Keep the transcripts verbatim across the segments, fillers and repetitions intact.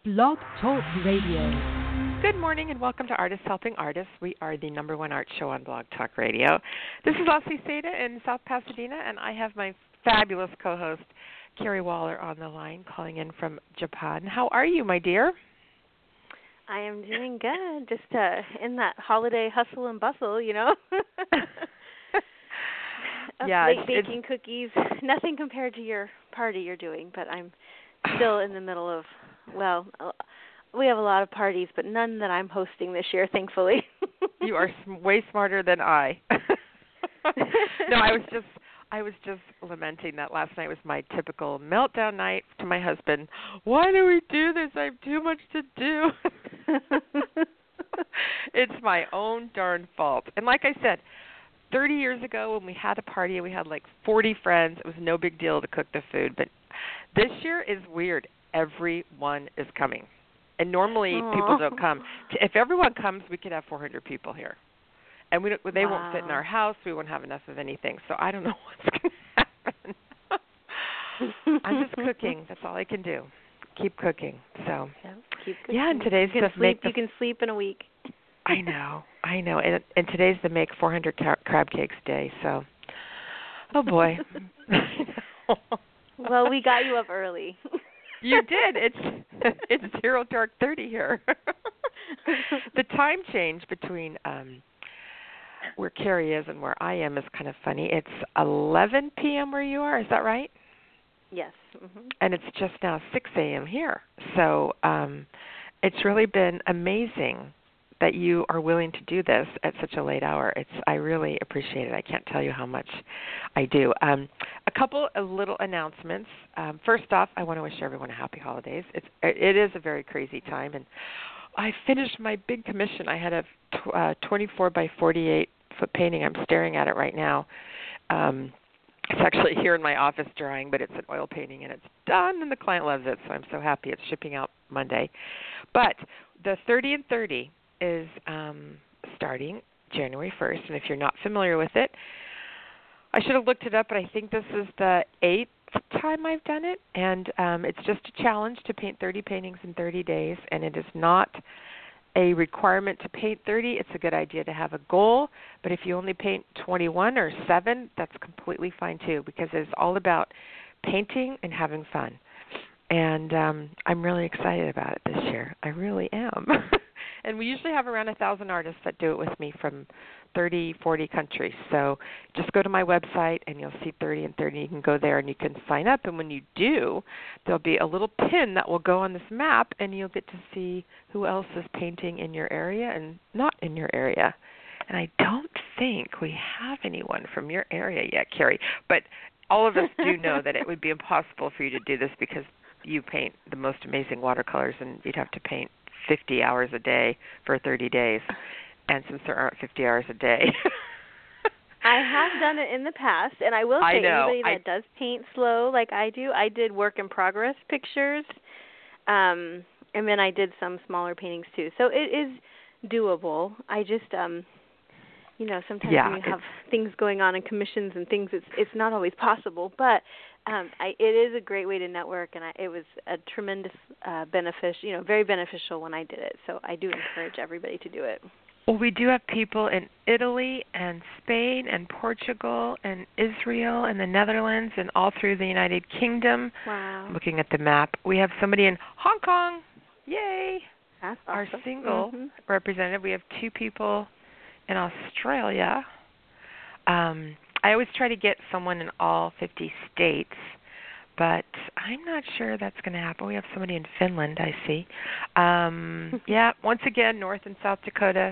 Blog Talk Radio. Good morning and welcome to Artists Helping Artists. We are the number one art show on Blog Talk Radio. This is Leslie Seda in South Pasadena, and I have my fabulous co-host, Carrie Waller, on the line, calling in from Japan. How are you, my dear? I am doing good, just uh, in that holiday hustle and bustle, you know. Yeah, late it's, baking it's, cookies, nothing compared to your party you're doing, but I'm still in the middle of, well, we have a lot of parties, but none that I'm hosting this year, thankfully. You are way smarter than I. No, I was just I was just lamenting that last night was my typical meltdown night to my husband. Why do we do this? I have too much to do. It's my own darn fault. And like I said, thirty years ago when we had a party, we had like forty friends. It was no big deal to cook the food. But this year is weird. Everyone is coming. And normally Aww. people don't come. If everyone comes, we could have four hundred people here. And we don't, they wow. won't fit in our house. We won't have enough of anything. So I don't know what's going to happen. I'm just cooking. That's all I can do. Keep cooking. So yeah, keep cooking. Yeah, and today's you can the sleep. make the, you can sleep in a week. I know. I know. And, and today's the make four hundred car- crab cakes day. So, oh boy. Well, we got you up early. You did. It's it's zero dark thirty here. The time change between um, where Carrie is and where I am is kind of funny. It's eleven p.m. where you are. Is that right? Yes. Mm-hmm. And it's just now six a.m. here. So um, it's really been amazing that you are willing to do this at such a late hour. It's I really appreciate it. I can't tell you how much I do. Um, a couple of little announcements. Um, first off, I want to wish everyone a happy holidays. It's it is a very crazy time, and I finished my big commission. I had a tw- uh, twenty-four by forty-eight foot painting. I'm staring at it right now. Um, it's actually here in my office drying, but it's an oil painting, and it's done, and the client loves it, so I'm so happy. It's shipping out Monday. But the thirty and thirty is um, starting January first, and if you're not familiar with it, I should have looked it up, but I think this is the eighth time I've done it, and um, it's just a challenge to paint thirty paintings in thirty days, and it is not a requirement to paint thirty. It's a good idea to have a goal, but if you only paint twenty-one or seven, that's completely fine too, because it's all about painting and having fun. And um, I'm really excited about it this year. I really am. And we usually have around one thousand artists that do it with me from thirty, forty countries. So just go to my website and you'll see thirty and thirty. You can go there and you can sign up. And when you do, there'll be a little pin that will go on this map, and you'll get to see who else is painting in your area and not in your area. And I don't think we have anyone from your area yet, Carrie. But all of us do know that it would be impossible for you to do this because you paint the most amazing watercolors, and you'd have to paint fifty hours a day for thirty days. And since there aren't fifty hours a day. I have done it in the past, and I will say I know. anybody that I, does paint slow like I do, I did work in progress pictures, um, and then I did some smaller paintings too. So it is doable. I just, um, you know, sometimes yeah, when you have things going on in commissions and things, it's it's not always possible. But um, I, it is a great way to network, and I, it was a tremendous uh, beneficial, you know, very beneficial when I did it. So I do encourage everybody to do it. Well, we do have people in Italy and Spain and Portugal and Israel and the Netherlands and all through the United Kingdom. Wow. Looking at the map. We have somebody in Hong Kong. Yay. That's Our awesome. single mm-hmm. representative. We have two people in Australia. Um, I always try to get someone in all fifty states, but I'm not sure that's going to happen. We have somebody in Finland, I see. Um, yeah, once again, North and South Dakota.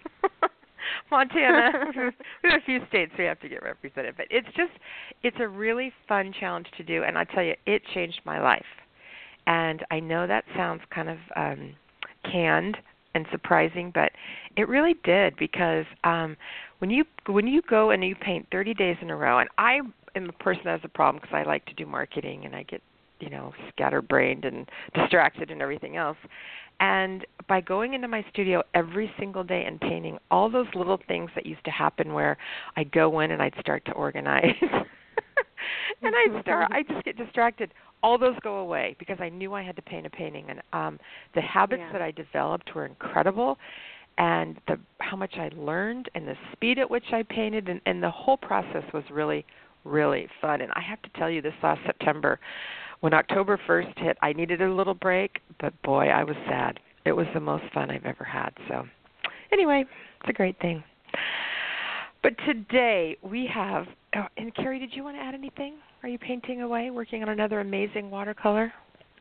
Montana. We have a few states we have to get represented. But it's just, it's a really fun challenge to do. And I tell you, it changed my life. And I know that sounds kind of um, canned and surprising, but it really did, because um, when you when you go and you paint thirty days in a row, and I am a person that has a problem because I like to do marketing and I get, you know, scatterbrained and distracted and everything else. And by going into my studio every single day and painting all those little things that used to happen where I'd go in and I'd start to organize. And I'd start, I just get distracted. all those go away because I knew I had to paint a painting. And um, the habits Yeah. that I developed were incredible, and the how much I learned and the speed at which I painted, and, and the whole process was really, really fun. And I have to tell you, this last September, when October first hit, I needed a little break, but boy, I was sad. It was the most fun I've ever had. So anyway, it's a great thing. But today we have, oh, and Carrie, did you want to add anything? Are you painting away, working on another amazing watercolor?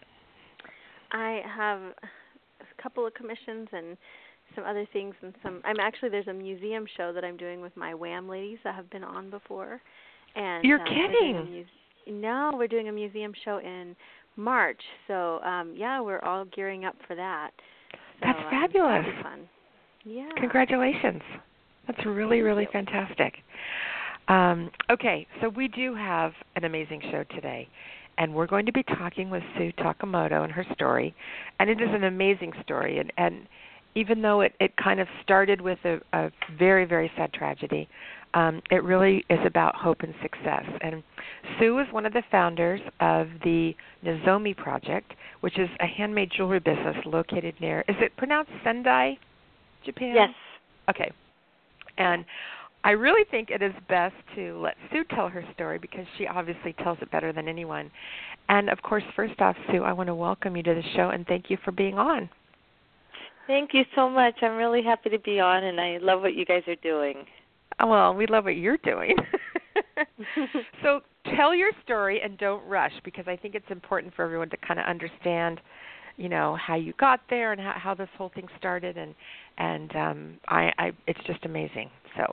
I have a couple of commissions and some other things, and some. I'm actually there's a museum show that I'm doing with my Wham ladies that have been on before. And You're um, kidding? We're doing a mu- no, we're doing a museum show in March. So um, yeah, we're all gearing up for that. So, That's um, fabulous. that'll be fun. Yeah. Congratulations. That's really, Thank really you. fantastic. Um, okay, so we do have an amazing show today, and we're going to be talking with Sue Takamoto and her story, and it is an amazing story, and, and even though it, it kind of started with a, a very, very sad tragedy, um, it really is about hope and success. And Sue is one of the founders of the Nozomi Project, which is a handmade jewelry business located near, is it pronounced Sendai, Japan? Yes. Okay. And I really think it is best to let Sue tell her story because she obviously tells it better than anyone. And, of course, first off, Sue, I want to welcome you to the show and thank you for being on. Thank you so much. I'm really happy to be on, and I love what you guys are doing. Well, we love what you're doing. So tell your story and don't rush because I think it's important for everyone to kind of understand, you know, how you got there and how, how this whole thing started. And, and um, I, I, it's just amazing. So.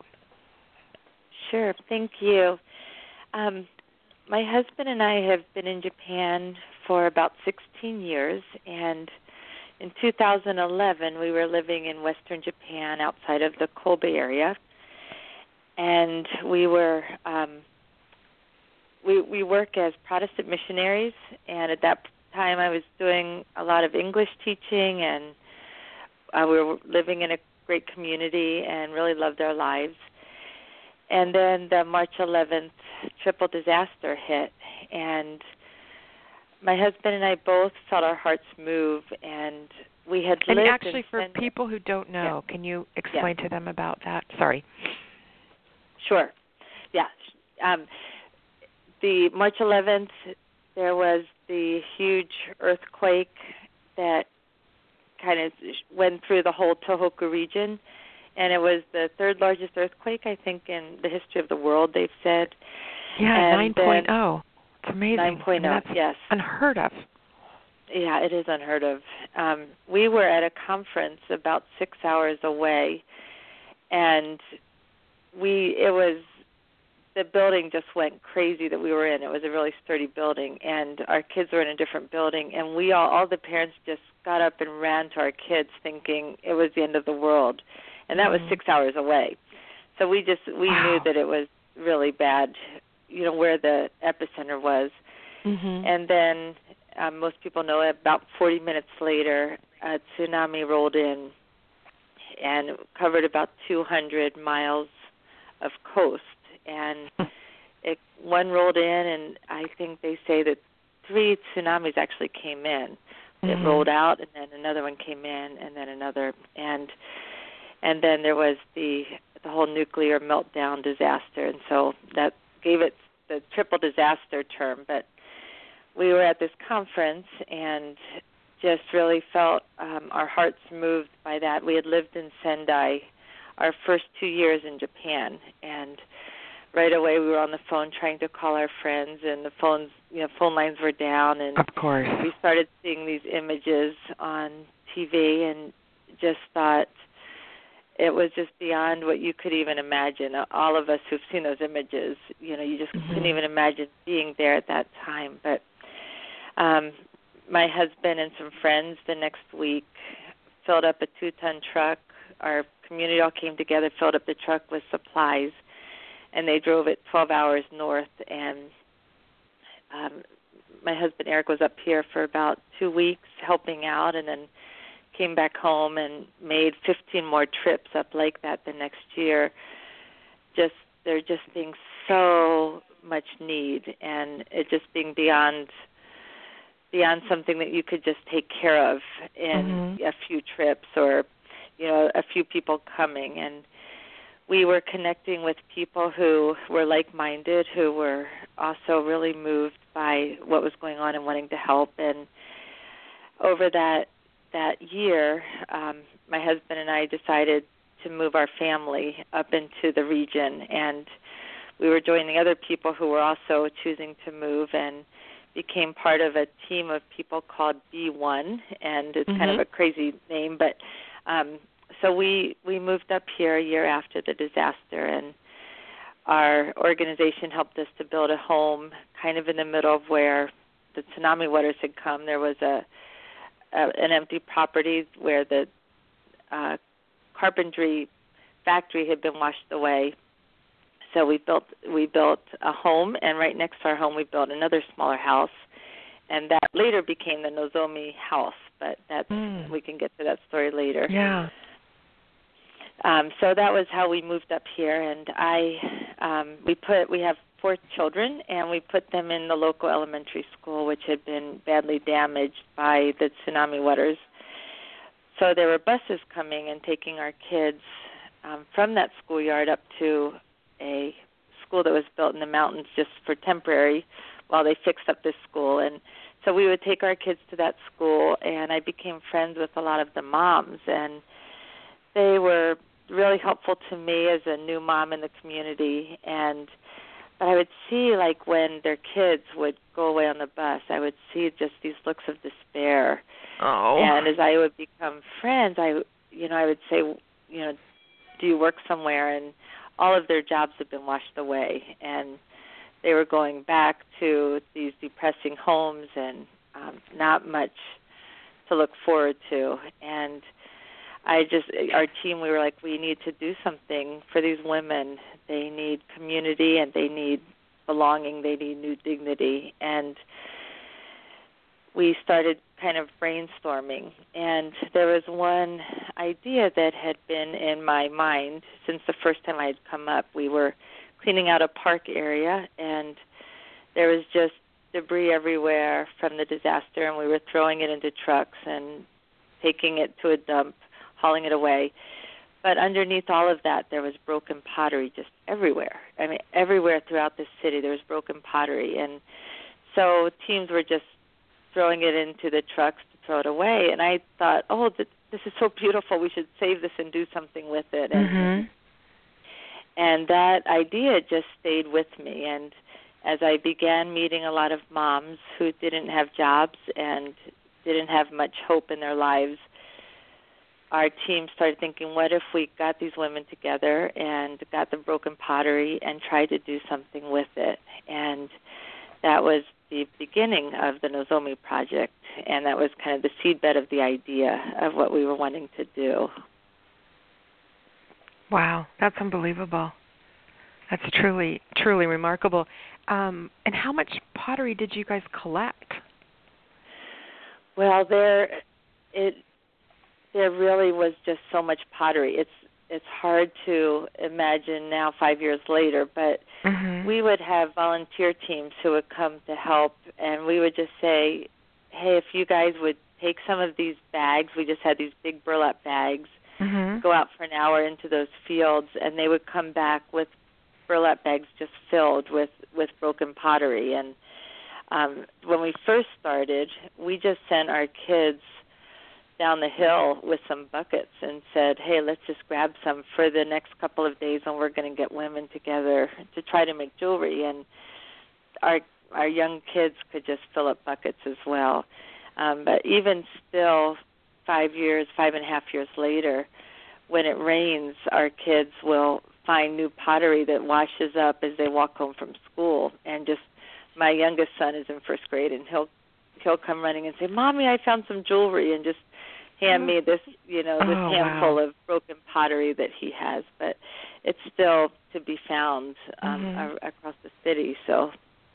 Sure. Thank you. Um, my husband and I have been in Japan for about sixteen years, and in two thousand eleven, we were living in western Japan outside of the Kobe area, and we were um, we we work as Protestant missionaries. And at that time, I was doing a lot of English teaching, and uh, we were living in a great community and really loved our lives. And then the March eleventh triple disaster hit, and my husband and I both felt our hearts move, and we had and lived actually, in for Sendai. people who don't know, Yeah. can you explain Yeah. to them about that? Sorry. Sure. Yeah. Um, the March eleventh, there was the huge earthquake that kind of went through the whole Tohoku region, and it was the third largest earthquake, I think, in the history of the world, they've said. Yeah, And nine point oh. It's amazing. nine point oh, I mean, that's yes. unheard of. Yeah, it is unheard of. Um, we were at a conference about six hours away, and we it was the building just went crazy that we were in. It was a really sturdy building, and our kids were in a different building, and we all all the parents just got up and ran to our kids, thinking it was the end of the world, and that Mm-hmm. was six hours away. So we just we Wow. knew that it was really bad, you know, where the epicenter was. Mm-hmm. And then um, most people know about forty minutes later, a tsunami rolled in and covered about two hundred miles of coast. And it, one rolled in, and I think they say that three tsunamis actually came in. Mm-hmm. It rolled out, and then another one came in, and then another. And and then there was the the whole nuclear meltdown disaster. And so that gave it the triple disaster term. But we were at this conference and just really felt um, our hearts moved by that. We had lived in Sendai our first two years in Japan, and right away we were on the phone trying to call our friends, and the phones, you know, phone lines were down, and Of course. we started seeing these images on T V and just thought it was just beyond what you could even imagine. All of us who've seen those images, you know, you just Mm-hmm. couldn't even imagine being there at that time. But um, my husband and some friends the next week filled up a two-ton truck. Our community all came together, filled up the truck with supplies, and they drove it twelve hours north. And um, my husband, Eric, was up here for about two weeks helping out, and then came back home and made fifteen more trips up like that the next year. Just there just being so much need, and it just being beyond beyond something that you could just take care of in mm-hmm. a few trips or, you know, a few people coming. And we were connecting with people who were like-minded, who were also really moved by what was going on and wanting to help. And over that that year, um, my husband and I decided to move our family up into the region, and we were joining other people who were also choosing to move, and became part of a team of people called B one, and it's mm-hmm. kind of a crazy name, but um, so we, we moved up here a year after the disaster, and our organization helped us to build a home kind of in the middle of where the tsunami waters had come. There was a, a an empty property where the uh, carpentry factory had been washed away. So we built we built a home, and right next to our home we built another smaller house, and that later became the Nozomi house. But that's mm. we can get to that story later. Yeah. Um, so that was how we moved up here, and I um, we put we have four children, and we put them in the local elementary school, which had been badly damaged by the tsunami waters. So there were buses coming and taking our kids um, from that schoolyard up to a school that was built in the mountains just for temporary while they fixed up this school. And so we would take our kids to that school, and I became friends with a lot of the moms, and they were really helpful to me as a new mom in the community. And but I would see, like, when their kids would go away on the bus, I would see just these looks of despair. Oh. And as I would become friends, I, you know, I would say, you know, do you work somewhere? And all of their jobs had been washed away, and they were going back to these depressing homes and um, not much to look forward to. And I just, our team, we were like, we need to do something for these women. They need community, and they need belonging. They need new dignity. And we started kind of brainstorming, and there was one idea that had been in my mind since the first time I had come up. We were cleaning out a park area, and there was just debris everywhere from the disaster, and we were throwing it into trucks and taking it to a dump, hauling it away. But underneath all of that, there was broken pottery just everywhere. I mean, everywhere throughout the city, there was broken pottery. And so teams were just throwing it into the trucks to throw it away. And I thought, oh, th- this is so beautiful. We should save this and do something with it. And, mm-hmm. and that idea just stayed with me. And as I began meeting a lot of moms who didn't have jobs and didn't have much hope in their lives, our team started thinking, what if we got these women together and got the broken pottery and tried to do something with it? And that was the beginning of the Nozomi project, and that was kind of the seedbed of the idea of what we were wanting to do. Wow, that's unbelievable. That's truly, truly remarkable. Um, and how much pottery did you guys collect? Well, there, it, there really was just so much pottery. It's it's hard to imagine now, five years later, but mm-hmm. we would have volunteer teams who would come to help, and we would just say, hey, if you guys would take some of these bags, we just had these big burlap bags, mm-hmm. go out for an hour into those fields, and they would come back with burlap bags just filled with, with broken pottery. And um, when we first started, we just sent our kids down the hill with some buckets and said, hey, let's just grab some for the next couple of days when we're going to get women together to try to make jewelry. And our our young kids could just fill up buckets as well. Um, but even still, five years, five and a half years later, when it rains, our kids will find new pottery that washes up as they walk home from school. And just my youngest son is in first grade, and he'll he'll come running and say, Mommy, I found some jewelry, and just hand me this, you know, this oh, handful wow. of broken pottery that he has. But it's still to be found um, mm-hmm. a- across the city. So,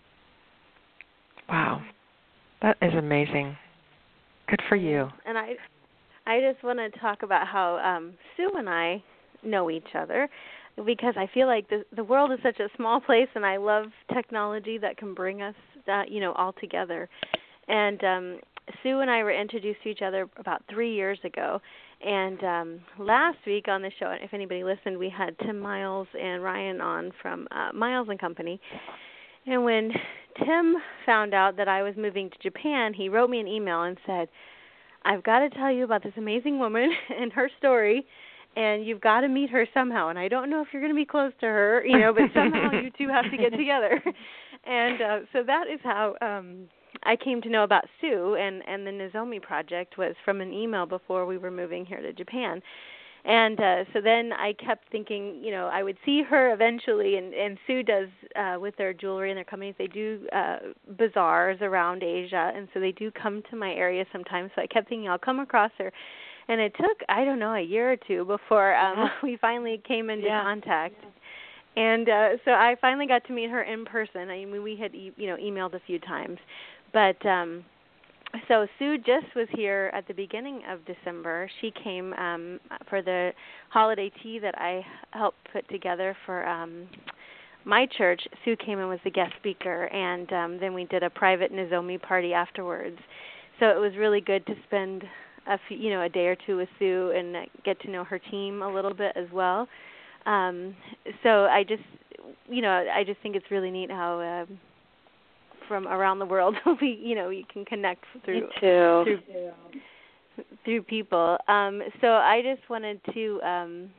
wow, that is amazing. Good for you. And I, I just want to talk about how um, Sue and I know each other, because I feel like the the world is such a small place, and I love technology that can bring us that, you know, all together. And um, Sue and I were introduced to each other about three years ago. And um, last week on the show, if anybody listened, we had Tim Miles and Ryan on from uh, Miles and Company. And when Tim found out that I was moving to Japan, he wrote me an email and said, I've got to tell you about this amazing woman and her story, and you've got to meet her somehow. And I don't know if you're going to be close to her, you know, but somehow you two have to get together. And uh, so that is how um, I came to know about Sue, and, and the Nozomi Project was from an email before we were moving here to Japan. And uh, so then I kept thinking, you know, I would see her eventually, and, and Sue does, uh, with their jewelry and their companies, they do uh, bazaars around Asia, and so they do come to my area sometimes. So I kept thinking I'll come across her. And it took, I don't know, a year or two before um, yeah. we finally came into yeah. contact. And uh, so I finally got to meet her in person. I mean, we had, e- you know, emailed a few times. But um, so Sue just was here at the beginning of December. She came um, for the holiday tea that I helped put together for um, my church. Sue came in as the guest speaker, and um, then we did a private Nozomi party afterwards. So it was really good to spend a few, you know, a day or two with Sue and get to know her team a little bit as well. Um, so I just, you know, I just think it's really neat how uh, from around the world we, you know, you can connect through through, through people. Um, so I just wanted to um,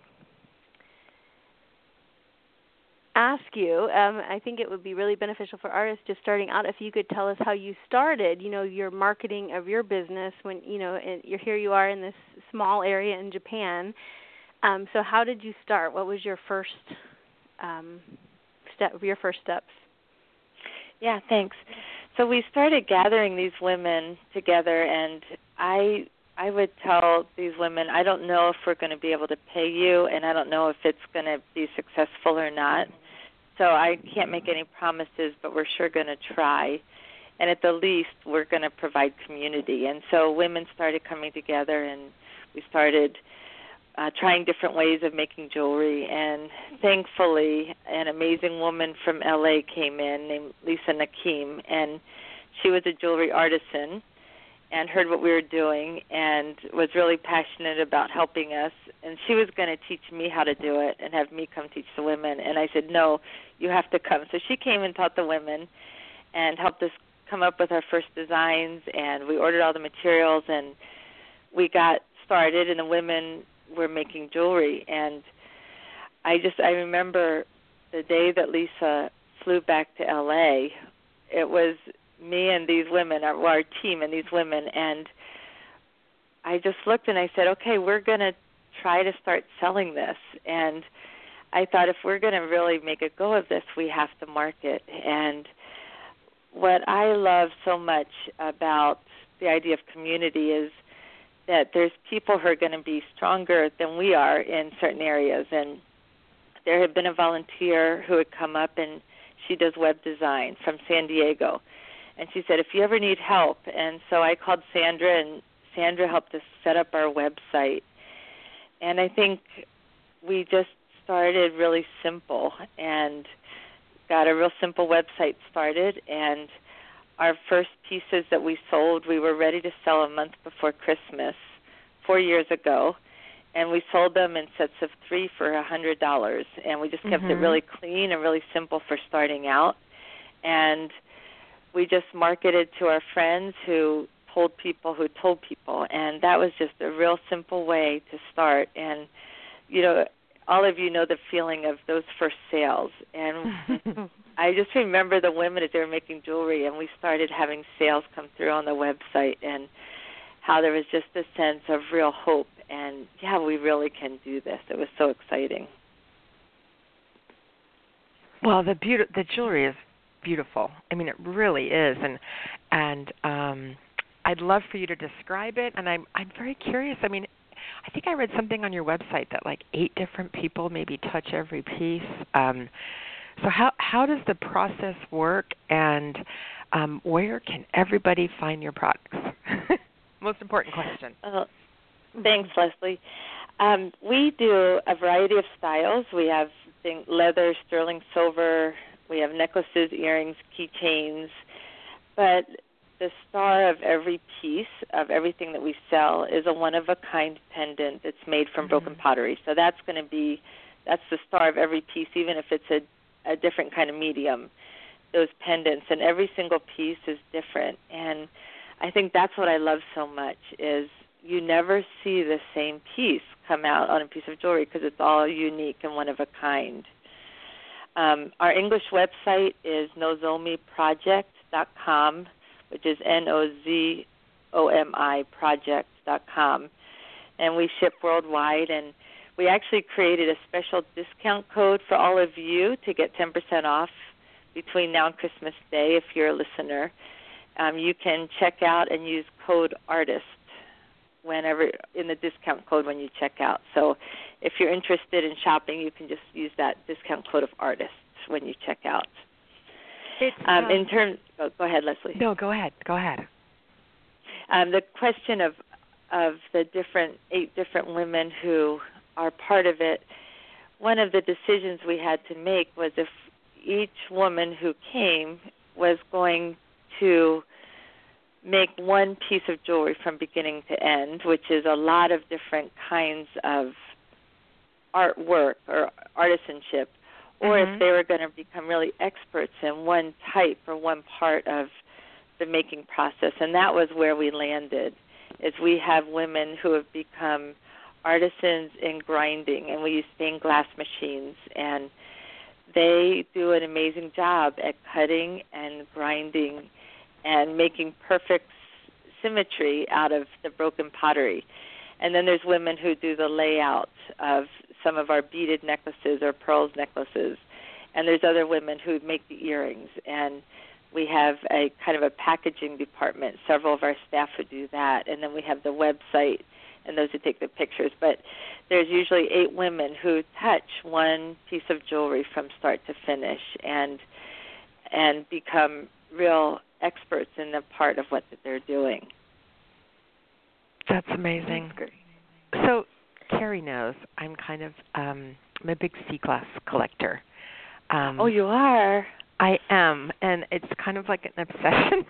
ask you. Um, I think it would be really beneficial for artists just starting out if you could tell us how you started. You know, your marketing of your business when you know and you're here. You are in this small area in Japan. Um, so how did you start? What was your first um, step? Your first steps? Yeah, thanks. So we started gathering these women together, and I I would tell these women, I don't know if we're going to be able to pay you, and I don't know if it's going to be successful or not. So I can't make any promises, but we're sure going to try. And at the least, we're going to provide community. And so women started coming together, and we started Uh, trying different ways of making jewelry, and thankfully an amazing woman from L A came in named Lisa Nakim, and she was a jewelry artisan and heard what we were doing and was really passionate about helping us, and she was going to teach me how to do it and have me come teach the women, and I said, no, you have to come. So she came and taught the women and helped us come up with our first designs, and we ordered all the materials, and we got started, and the women were making jewelry. And I just, I remember the day that Lisa flew back to L A, it was me and these women, our, our team and these women, and I just looked and I said, okay, we're going to try to start selling this. And I thought if we're going to really make a go of this, we have to market. And what I love so much about the idea of community is that there's people who are going to be stronger than we are in certain areas. And there had been a volunteer who had come up, and she does web design from San Diego. And she said, if you ever need help. And so I called Sandra, and Sandra helped us set up our website. And I think we just started really simple and got a real simple website started, and our first pieces that we sold, we were ready to sell a month before Christmas four years ago, and we sold them in sets of three for one hundred dollars, and we just kept mm-hmm. it really clean and really simple for starting out. And we just marketed to our friends who told people who told people, and that was just a real simple way to start. And, you know, all of you know the feeling of those first sales, and I just remember the women as they were making jewelry, and we started having sales come through on the website, and how there was just a sense of real hope, and, yeah, we really can do this. It was so exciting. Well, the beauty, the jewelry is beautiful. I mean, it really is, and and um, I'd love for you to describe it, and I'm I'm very curious. I mean, I think I read something on your website that like eight different people maybe touch every piece. Um, So how how does the process work, and um, where can everybody find your products? Most important question. Uh, thanks, Leslie. Um, we do a variety of styles. We have thing, leather, sterling silver. We have necklaces, earrings, keychains. But the star of every piece of everything that we sell is a one-of-a-kind pendant that's made from mm-hmm. broken pottery. So that's going to be, that's the star of every piece, even if it's a, a different kind of medium, those pendants. And every single piece is different. And I think that's what I love so much is you never see the same piece come out on a piece of jewelry because it's all unique and one-of-a-kind. Um, our English website is nozomi project dot com, which is N O Z O M I project dot com. And we ship worldwide. And we actually created a special discount code for all of you to get ten percent off between now and Christmas Day if you're a listener. Um, you can check out and use code ARTIST whenever in the discount code when you check out. So if you're interested in shopping, you can just use that discount code of ARTIST when you check out. Um, um, in terms, oh, go ahead, Leslie. No, go ahead. Go ahead. Um, the question of of the different eight different women who are part of it. One of the decisions we had to make was if each woman who came was going to make one piece of jewelry from beginning to end, which is a lot of different kinds of artwork or artisanship, or mm-hmm. if they were going to become really experts in one type or one part of the making process. And that was where we landed, is we have women who have become artisans in grinding, and we use stained glass machines, and they do an amazing job at cutting and grinding and making perfect symmetry out of the broken pottery. And then there's women who do the layout of some of our beaded necklaces or pearls necklaces. And there's other women who make the earrings. And we have a kind of a packaging department, several of our staff who do that. And then we have the website and those who take the pictures. But there's usually eight women who touch one piece of jewelry from start to finish and and become real experts in the part of what that they're doing. That's amazing. That's great. So Carrie knows I'm kind of um, I'm a big sea glass collector. Um, oh, you are? I am, and it's kind of like an obsession.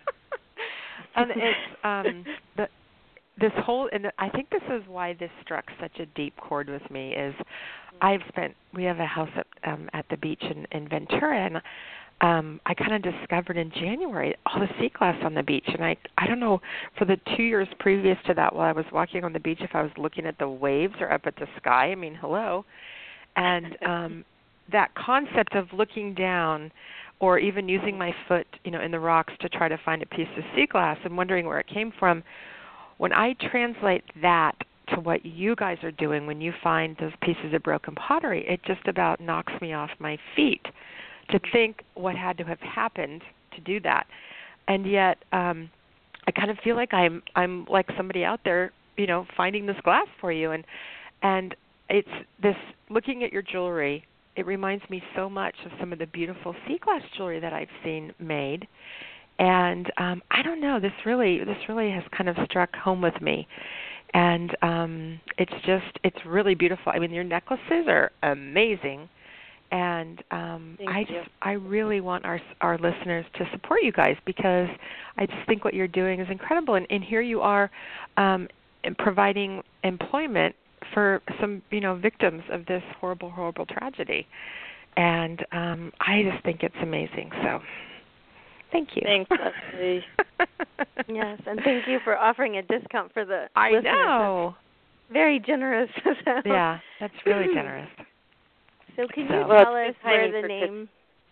and it's um, the this whole, and I think this is why this struck such a deep chord with me. Is I've spent we have a house at, um, at the beach in, in Ventura, and Um, I kind of discovered in January all the sea glass on the beach, and I I don't know, for the two years previous to that while I was walking on the beach, if I was looking at the waves or up at the sky. I mean, hello. And um, that concept of looking down or even using my foot, you know, in the rocks to try to find a piece of sea glass and wondering where it came from, when I translate that to what you guys are doing when you find those pieces of broken pottery, it just about knocks me off my feet to think what had to have happened to do that. And yet um, I kind of feel like I'm I'm like somebody out there, you know, finding this glass for you. And and it's this, looking at your jewelry, it reminds me so much of some of the beautiful sea glass jewelry that I've seen made. And um, I don't know, this really this really has kind of struck home with me. And um, it's just, it's really beautiful. I mean, your necklaces are amazing. And um, I you. just, I really want our our listeners to support you guys, because I just think what you're doing is incredible. And, and here you are um, providing employment for some, you know, victims of this horrible, horrible tragedy. And um, I just think it's amazing. So thank you. Thanks, Leslie. Yes, and thank you for offering a discount for the I listeners. know. That's very generous. So. Yeah, that's really generous. So can so. you well, tell us where the name...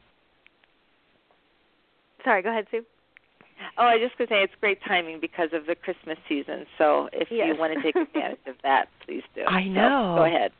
Sorry, go ahead, Sue. Oh, I just going to say it's great timing because of the Christmas season. So if yes. you want to take advantage of that, please do. I know. So, go ahead.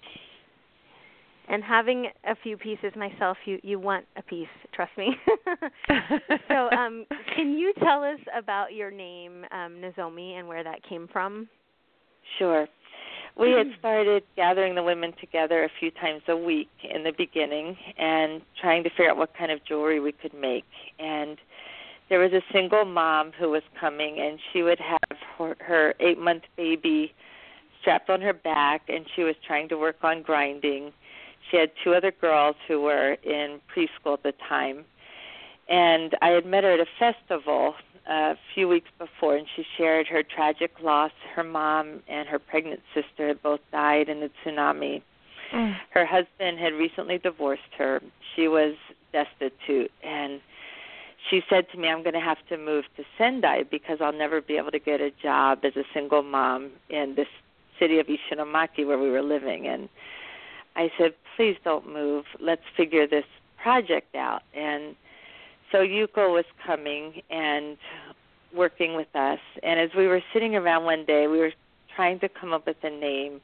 And having a few pieces myself, you, you want a piece, trust me. So um, can you tell us about your name, um, Nozomi, and where that came from? Sure. We had started gathering the women together a few times a week in the beginning and trying to figure out what kind of jewelry we could make. And there was a single mom who was coming, and she would have her, her eight-month baby strapped on her back, and she was trying to work on grinding. She had two other girls who were in preschool at the time. And I had met her at a festival a few weeks before, and she shared her tragic loss. Her mom and her pregnant sister had both died in the tsunami. Mm. Her husband had recently divorced her. She was destitute, and she said to me, I'm going to have to move to Sendai because I'll never be able to get a job as a single mom in this city of Ishinomaki where we were living. And I said, please don't move. Let's figure this project out. And so Yuko was coming and working with us. And as we were sitting around one day, we were trying to come up with a name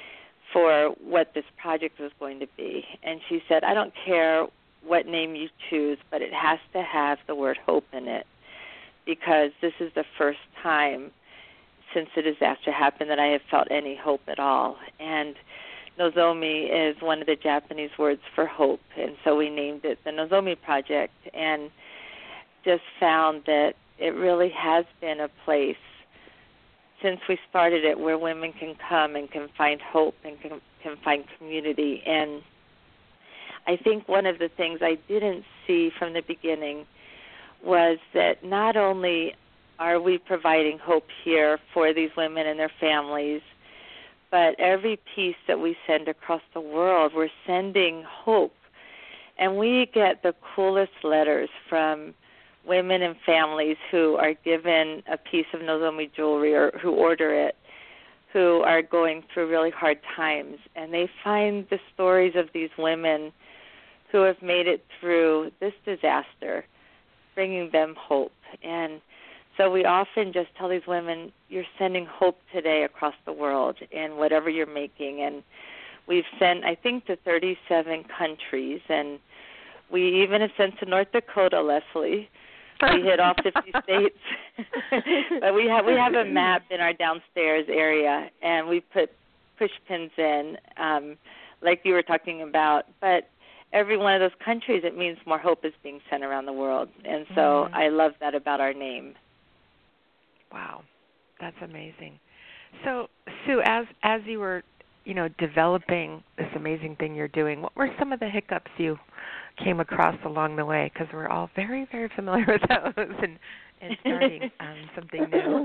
for what this project was going to be. And she said, I don't care what name you choose, but it has to have the word hope in it, because this is the first time since the disaster happened that I have felt any hope at all. And Nozomi is one of the Japanese words for hope, and so we named it the Nozomi Project, and just found that it really has been a place since we started it where women can come and can find hope and can, can find community. And I think one of the things I didn't see from the beginning was that not only are we providing hope here for these women and their families, but every piece that we send across the world, we're sending hope. And we get the coolest letters from women and families who are given a piece of Nozomi jewelry or who order it, who are going through really hard times. And they find the stories of these women who have made it through this disaster, bringing them hope. And so we often just tell these women, you're sending hope today across the world in whatever you're making. And we've sent, I think, to thirty-seven countries. And we even have sent to North Dakota, Leslie. We hit all fifty states. But we have we have a map in our downstairs area, and we put push pins in, um, like you were talking about. But every one of those countries, it means more hope is being sent around the world. And so mm-hmm. I love that about our name. Wow, that's amazing. So, Sue, as as you were, you know, developing this amazing thing you're doing, what were some of the hiccups you came across along the way? Because we're all very, very familiar with those and, and starting um, something new.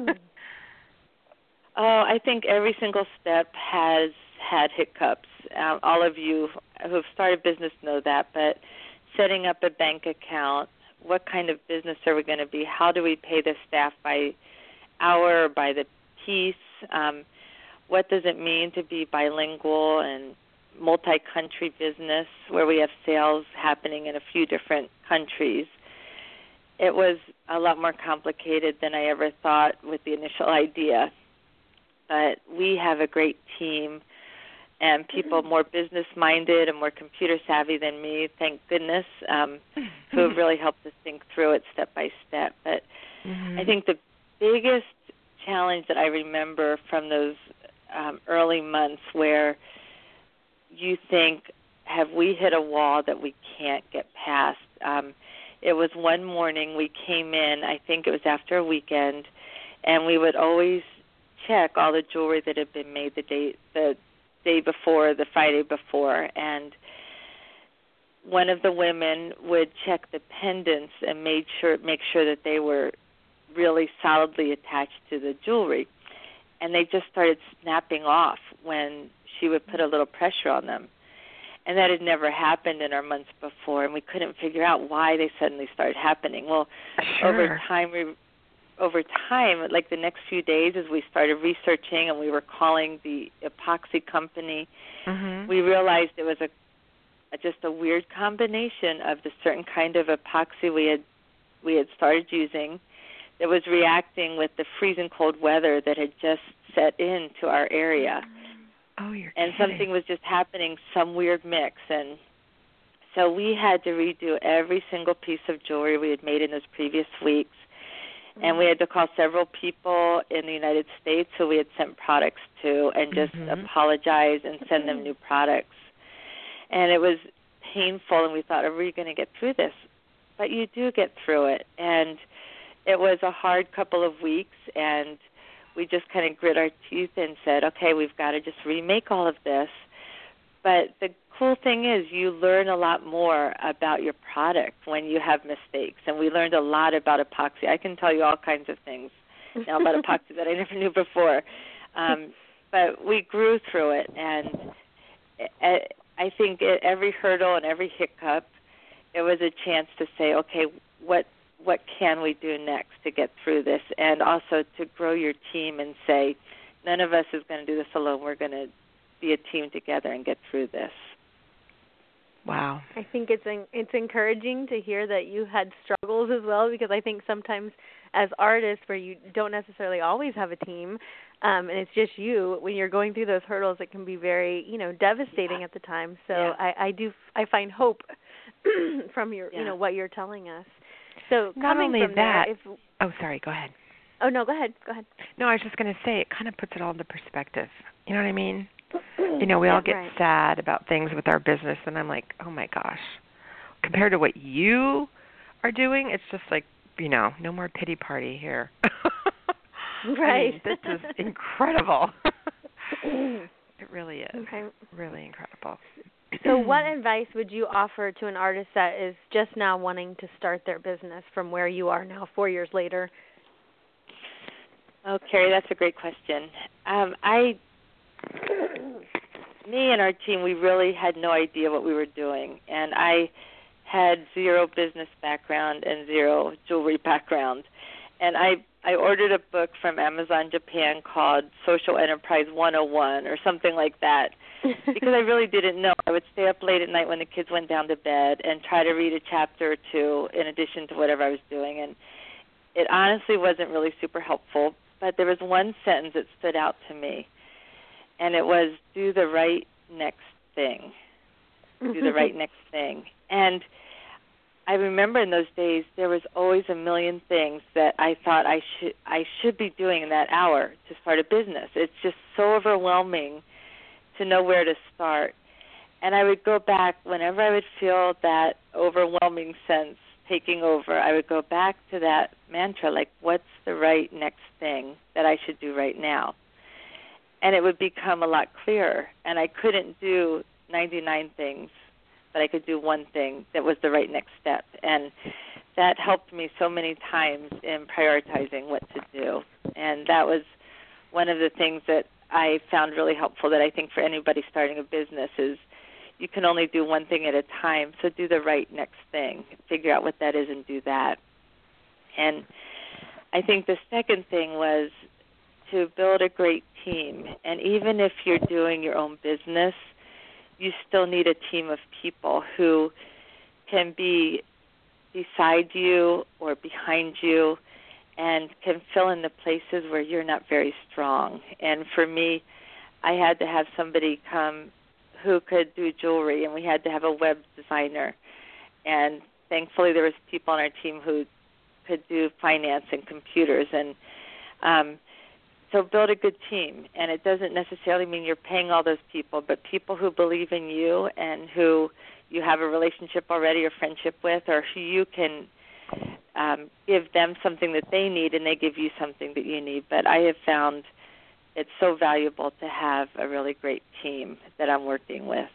Oh, I think every single step has had hiccups. Um, all of you who have started business know that, but setting up a bank account, what kind of business are we going to be? How do we pay the staff by hour or by the piece? Um, what does it mean to be bilingual and multi-country business where we have sales happening in a few different countries? It was a lot more complicated than I ever thought with the initial idea. But we have a great team and people more business-minded and more computer-savvy than me, thank goodness, um, who have really helped us think through it step by step. But mm-hmm. I think the biggest challenge that I remember from those um, early months where you think, have we hit a wall that we can't get past? Um, it was one morning we came in, I think it was after a weekend, and we would always check all the jewelry that had been made the day the day before, the Friday before, and one of the women would check the pendants and made sure make sure that they were really solidly attached to the jewelry, and they just started snapping off when she would put a little pressure on them. And that had never happened in our months before, and we couldn't figure out why they suddenly started happening. Well, sure. over time, we, over time, like the next few days as we started researching and we were calling the epoxy company, mm-hmm. we realized it was a, a just a weird combination of the certain kind of epoxy we had we had started using that was reacting with the freezing cold weather that had just set into our area. Oh, you're and kidding. Something was just happening, some weird mix. And so we had to redo every single piece of jewelry we had made in those previous weeks. Mm-hmm. And we had to call several people in the United States who we had sent products to and just mm-hmm. apologize and send them new products. And it was painful, and we thought, are we going to get through this? But you do get through it. And it was a hard couple of weeks, and we just kind of grit our teeth and said, okay, we've got to just remake all of this. but the cool thing is you learn a lot more about your product when you have mistakes. And we learned a lot about epoxy. I can tell you all kinds of things now about epoxy that I never knew before. Um, but we grew through it, and I think at every hurdle and every hiccup, it was a chance to say, okay, what what can we do next to get through this? And also to grow your team and say, none of us is going to do this alone. We're going to be a team together and get through this. Wow. I think it's in, it's encouraging to hear that you had struggles as well, because I think sometimes as artists where you don't necessarily always have a team, um, and it's just you, when you're going through those hurdles, it can be very, you know, devastating yeah. at the time. So yeah. I, I do I find hope from your, yeah. you know, what you're telling us. So not coming only from that. there, if, oh, sorry. Go ahead. Oh no, go ahead. Go ahead. No, I was just going to say it kind of puts it all into perspective. You know what I mean? You know, we yeah, all get right. sad about things with our business, and I'm like, oh my gosh, compared to what you are doing, it's just like, you know, no more pity party here. Right. I mean, this is incredible. It really is. Okay. Really incredible. So what advice would you offer to an artist that is just now wanting to start their business from where you are now, four years later? Oh, Carrie, that's a great question. Um, I, me and our team, we really had no idea what we were doing, and I had zero business background and zero jewelry background, and I I ordered a book from Amazon Japan called Social Enterprise one oh one or something like that, because I really didn't know. I would stay up late at night when the kids went down to bed and try to read a chapter or two in addition to whatever I was doing, and it honestly wasn't really super helpful. But there was one sentence that stood out to me, and it was, do the right next thing. Do the right next thing. And I remember in those days there was always a million things that I thought I should I should be doing in that hour to start a business. It's just so overwhelming to know where to start. And I would go back whenever I would feel that overwhelming sense taking over, I would go back to that mantra, like, what's the right next thing that I should do right now? And it would become a lot clearer. And I couldn't do ninety-nine things, but I could do one thing that was the right next step. And that helped me so many times in prioritizing what to do. And that was one of the things that I found really helpful, that I think for anybody starting a business is, you can only do one thing at a time, so do the right next thing. Figure out what that is and do that. And I think the second thing was to build a great team. And even if you're doing your own business, you still need a team of people who can be beside you or behind you and can fill in the places where you're not very strong. And for me, I had to have somebody come who could do jewelry, and we had to have a web designer. And thankfully there was people on our team who could do finance and computers. And um, so build a good team. And it doesn't necessarily mean you're paying all those people, but people who believe in you and who you have a relationship already or friendship with, or who you can um, give them something that they need and they give you something that you need. But I have found it's so valuable to have a really great team that I'm working with.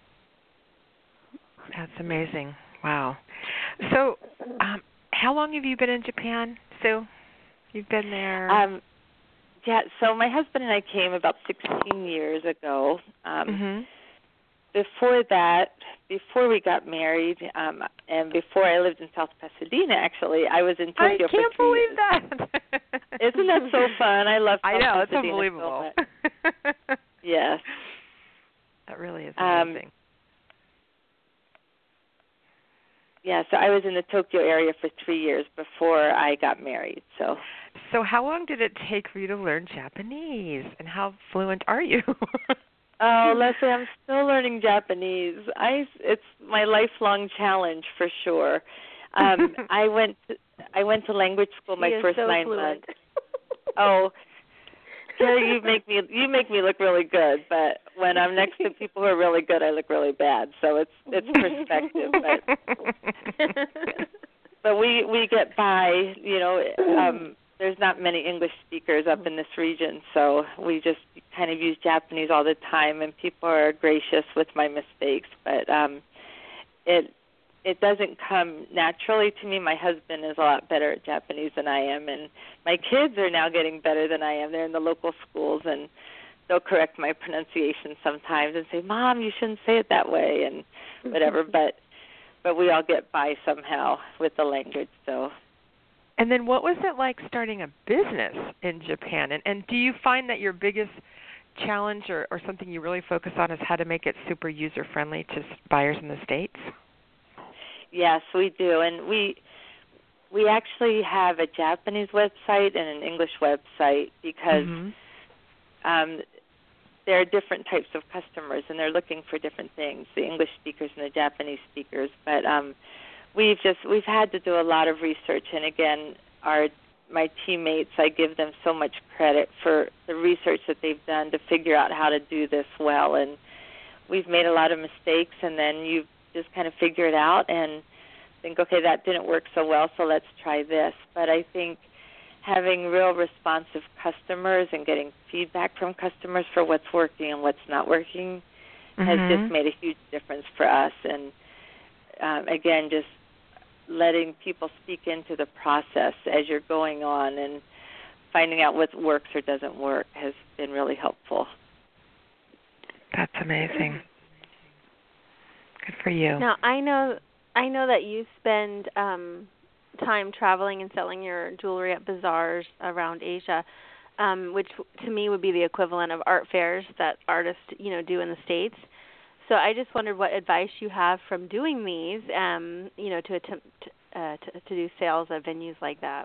That's amazing. Wow. So um, how long have you been in Japan, Sue? You've been there? Um, yeah, so my husband and I came about sixteen years ago. Um, mm-hmm. Before that, before we got married, um, and before I lived in South Pasadena, actually, I was in Tokyo I can't for three believe years. that. Isn't that so fun? I love South I know, Pasadena it's unbelievable. So much. Yes. That really is Um, amazing. yeah, so I was in the Tokyo area for three years before I got married. So, so how long did it take for you to learn Japanese, and how fluent are you? Oh, Leslie, I'm still learning Japanese. I it's my lifelong challenge for sure. Um, I went to, I went to language school my She first is so nine fluent. months. Oh, Carrie, you make me you make me look really good, but when I'm next to people who are really good, I look really bad. So it's it's perspective, but but we we get by. You know, um, there's not many English speakers up in this region, so we just kind of use Japanese all the time, and people are gracious with my mistakes. But um, it it doesn't come naturally to me. My husband is a lot better at Japanese than I am, and my kids are now getting better than I am. They're in the local schools, and they'll correct my pronunciation sometimes and say, "Mom, you shouldn't say it that way," and whatever. but but we all get by somehow with the language, so. And then what was it like starting a business in Japan? And, and do you find that your biggest challenge or, or something you really focus on is how to make it super user-friendly to buyers in the States? Yes, we do. And we we actually have a Japanese website and an English website because mm-hmm. um, there are different types of customers, and they're looking for different things, the English speakers and the Japanese speakers. But um We've just we've had to do a lot of research, and again, our my teammates, I give them so much credit for the research that they've done to figure out how to do this well. And we've made a lot of mistakes, and then you just kind of figure it out and think, okay, that didn't work so well, so let's try this. But I think having real responsive customers and getting feedback from customers for what's working and what's not working mm-hmm. has just made a huge difference for us. And um, again, just letting people speak into the process as you're going on and finding out what works or doesn't work has been really helpful. That's amazing. Good for you. Now, I know I know that you spend um, time traveling and selling your jewelry at bazaars around Asia, um, which to me would be the equivalent of art fairs that artists, you know, do in the States. So I just wondered what advice you have from doing these, um, you know, to attempt uh, to, to do sales at venues like that.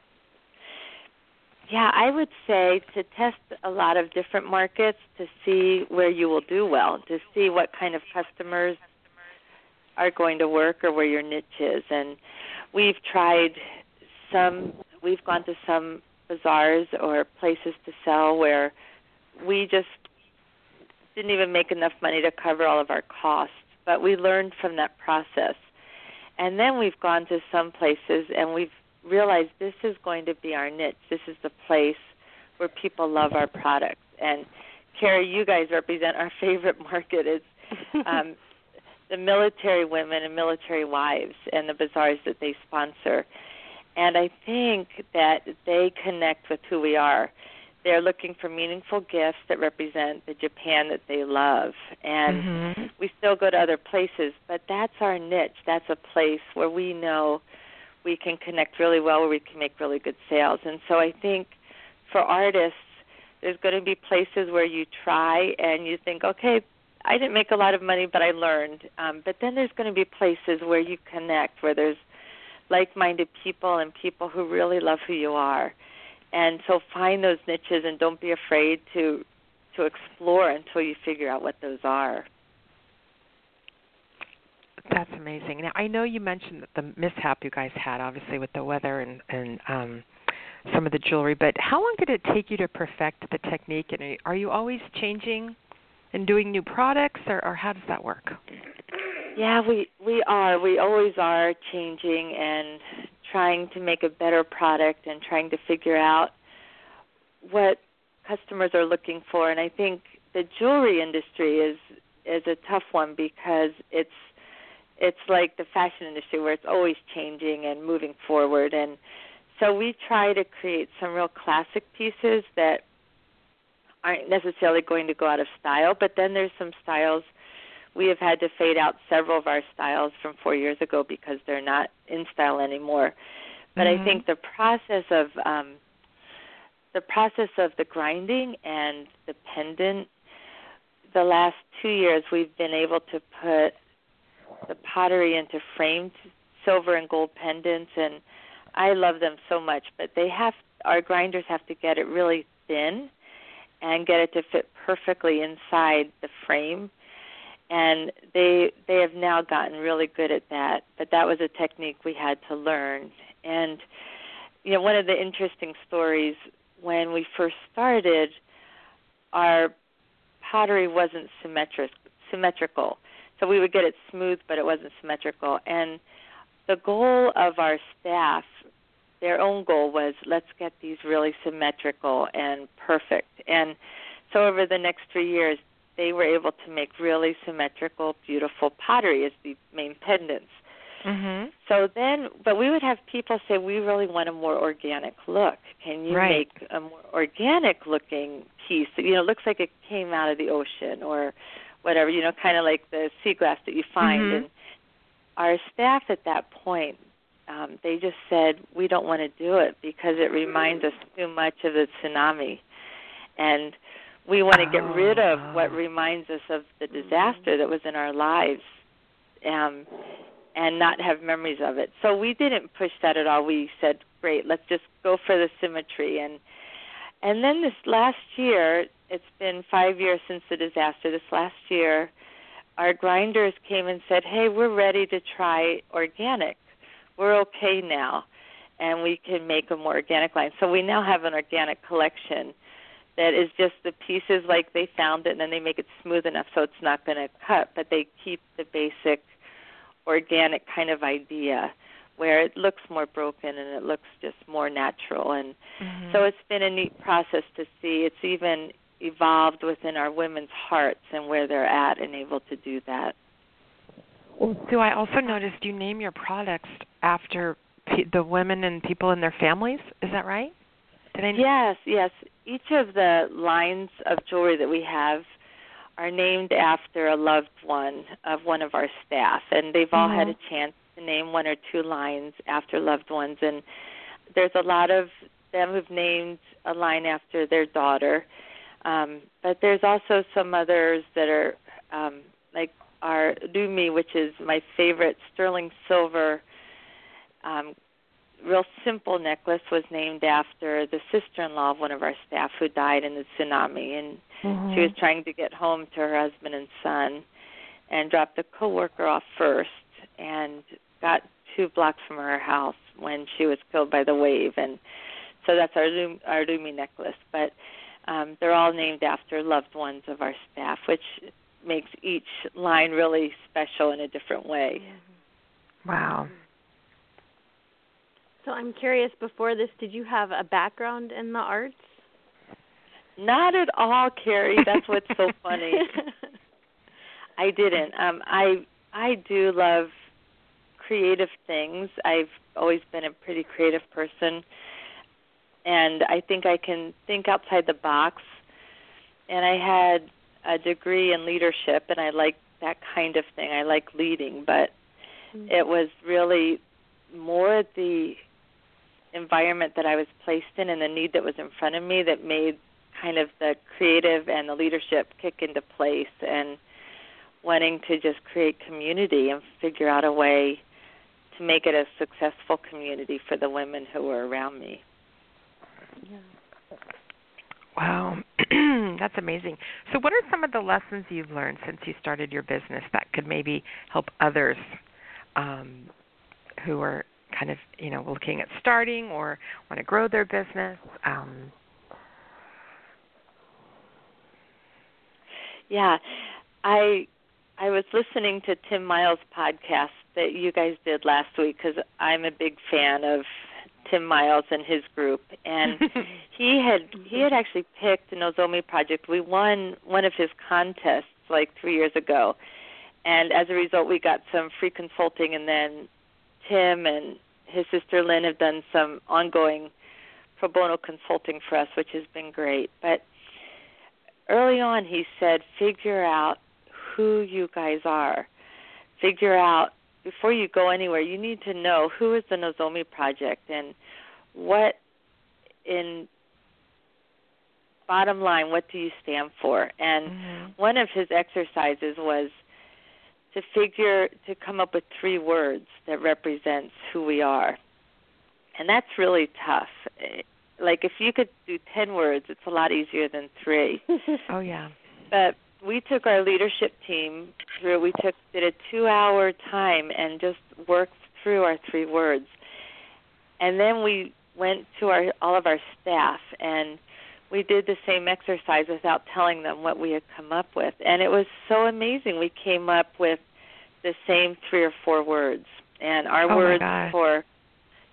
Yeah, I would say to test a lot of different markets to see where you will do well, to see what kind of customers are going to work or where your niche is. And we've tried some, we've gone to some bazaars or places to sell where we just didn't even make enough money to cover all of our costs, but we learned from that process. And then we've gone to some places and we've realized this is going to be our niche. This is the place where people love our products. And Carrie, you guys represent our favorite market. It's um, the military women and military wives and the bazaars that they sponsor. And I think that they connect with who we are. They're looking for meaningful gifts that represent the Japan that they love. And mm-hmm. we still go to other places, but that's our niche. That's a place where we know we can connect really well, where we can make really good sales. And so I think for artists, there's going to be places where you try and you think, okay, I didn't make a lot of money, but I learned. Um, but then there's going to be places where you connect, where there's like-minded people and people who really love who you are. And so find those niches and don't be afraid to to explore until you figure out what those are. That's amazing. Now, I know you mentioned that the mishap you guys had, obviously, with the weather and, and um, some of the jewelry, but how long did it take you to perfect the technique? And are you always changing and doing new products, or, or how does that work? Yeah, we, we are. We always are changing and trying to make a better product and trying to figure out what customers are looking for. And I think the jewelry industry is is a tough one because it's it's like the fashion industry where it's always changing and moving forward. And so we try to create some real classic pieces that aren't necessarily going to go out of style, but then there's some styles. We have had to fade out several of our styles from four years ago because they're not in style anymore. But mm-hmm. I think the process of um, the process of the grinding and the pendant, the last two years we've been able to put the pottery into framed silver and gold pendants, and I love them so much. But they have our grinders have to get it really thin and get it to fit perfectly inside the frame. And they they have now gotten really good at that. But that was a technique we had to learn. And, you know, one of the interesting stories, when we first started, our pottery wasn't symmetric, symmetrical. So we would get it smooth, but it wasn't symmetrical. And the goal of our staff their own goal was, let's get these really symmetrical and perfect. And so over the next three years, they were able to make really symmetrical, beautiful pottery as the main pendants. Mm-hmm. So then, but we would have people say, we really want a more organic look. Can you right. make a more organic looking piece? You know, it looks like it came out of the ocean or whatever, you know, kind of like the sea glass that you find. Mm-hmm. And our staff at that point, um, they just said, we don't want to do it because it reminds us too much of the tsunami. And we want to oh, get rid of oh. what reminds us of the disaster that was in our lives. Um and not have memories of it. So we didn't push that at all. We said, great, let's just go for the symmetry. And and then this last year, it's been five years since the disaster. This last year, our grinders came and said, hey, we're ready to try organic. We're okay now, and we can make a more organic line. So we now have an organic collection that is just the pieces like they found it, and then they make it smooth enough so it's not going to cut, but they keep the basic organic kind of idea where it looks more broken and it looks just more natural. And mm-hmm. so it's been a neat process to see. It's even evolved within our women's hearts and where they're at and able to do that. Well, Sue, I also noticed you name your products after pe- the women and people in their families. Is that right? Did I? Yes, yes. Each of the lines of jewelry that we have are named after a loved one of one of our staff, and they've all mm-hmm. had a chance to name one or two lines after loved ones. And there's a lot of them who've named a line after their daughter, um, but there's also some others that are um, like our Dumi, which is my favorite sterling silver um, real simple necklace, was named after the sister-in-law of one of our staff who died in the tsunami, and mm-hmm. she was trying to get home to her husband and son and dropped a coworker off first and got two blocks from her house when she was killed by the wave. And so that's our our Dumi necklace. But um, they're all named after loved ones of our staff, which makes each line really special in a different way. Wow. So I'm curious, before this, did you have a background in the arts? Not at all, Carrie. That's what's so funny. I didn't. Um, I I do love creative things. I've always been a pretty creative person, and I think I can think outside the box. And I had a degree in leadership, and I like that kind of thing. I like leading, but mm-hmm. it was really more the environment that I was placed in and the need that was in front of me that made kind of the creative and the leadership kick into place, and wanting to just create community and figure out a way to make it a successful community for the women who were around me. Yeah. Wow. That's amazing. So what are some of the lessons you've learned since you started your business that could maybe help others um, who are kind of, you know, looking at starting or want to grow their business? Um, yeah, I I was listening to Tim Miles' podcast that you guys did last week because I'm a big fan of Tim Miles and his group, and he had he had actually picked the Nozomi Project. We won one of his contests like three years ago, and as a result, we got some free consulting, and then Tim and his sister Lynn have done some ongoing pro bono consulting for us, which has been great. But early on, he said, figure out who you guys are. Figure out, before you go anywhere, you need to know who is the Nozomi Project and what, in bottom line, what do you stand for? And mm-hmm. one of his exercises was to figure, to come up with three words that represents who we are. And that's really tough. Like, if you could do ten words, it's a lot easier than three. Oh, yeah. But we took our leadership team through, we took did a two-hour time and just worked through our three words. And then we went to our all of our staff, and we did the same exercise without telling them what we had come up with. And it was so amazing. We came up with the same three or four words. And our oh words my for,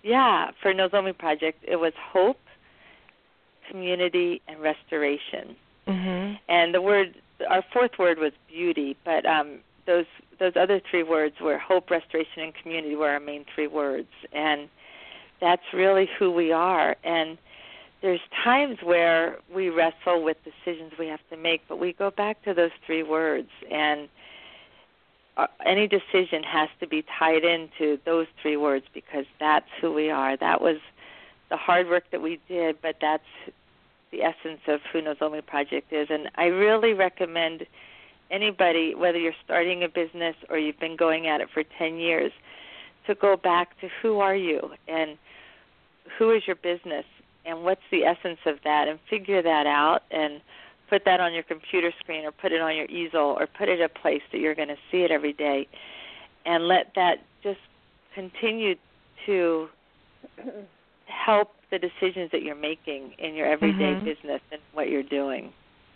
yeah, for Nozomi Project, it was hope, community, and restoration. Mm-hmm. And the word, our fourth word was beauty, but um, those those other three words were hope, restoration, and community were our main three words. And that's really who we are. And there's times where we wrestle with decisions we have to make, but we go back to those three words, and uh, any decision has to be tied into those three words because that's who we are. That was the hard work that we did, but that's the essence of who Nozomi Project is. And I really recommend anybody, whether you're starting a business or you've been going at it for ten years, to go back to who are you and who is your business and what's the essence of that, and figure that out and put that on your computer screen or put it on your easel or put it in a place that you're going to see it every day, and let that just continue to help the decisions that you're making in your everyday Mm-hmm. business and what you're doing.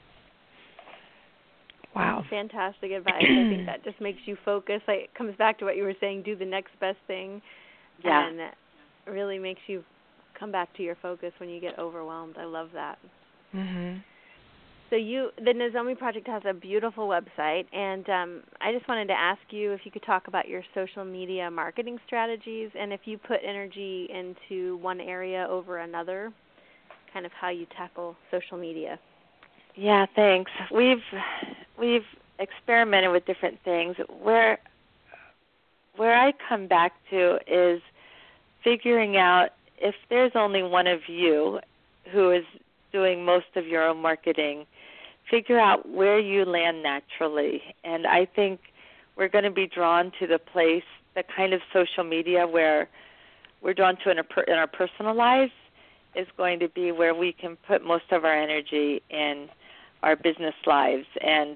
Wow. Fantastic advice. I think that just makes you focus. Like, it comes back to what you were saying, do the next best thing. Yeah. And it really makes you come back to your focus when you get overwhelmed. I love that. Mm-hmm. So you, the Nozomi Project has a beautiful website, and um, I just wanted to ask you if you could talk about your social media marketing strategies, and if you put energy into one area over another, kind of how you tackle social media. Yeah, thanks. We've we've experimented with different things. Where where I come back to is figuring out if there's only one of you who is doing most of your own marketing, figure out where you land naturally. And I think we're going to be drawn to the place, the kind of social media where we're drawn to in our, in our personal lives is going to be where we can put most of our energy in our business lives. And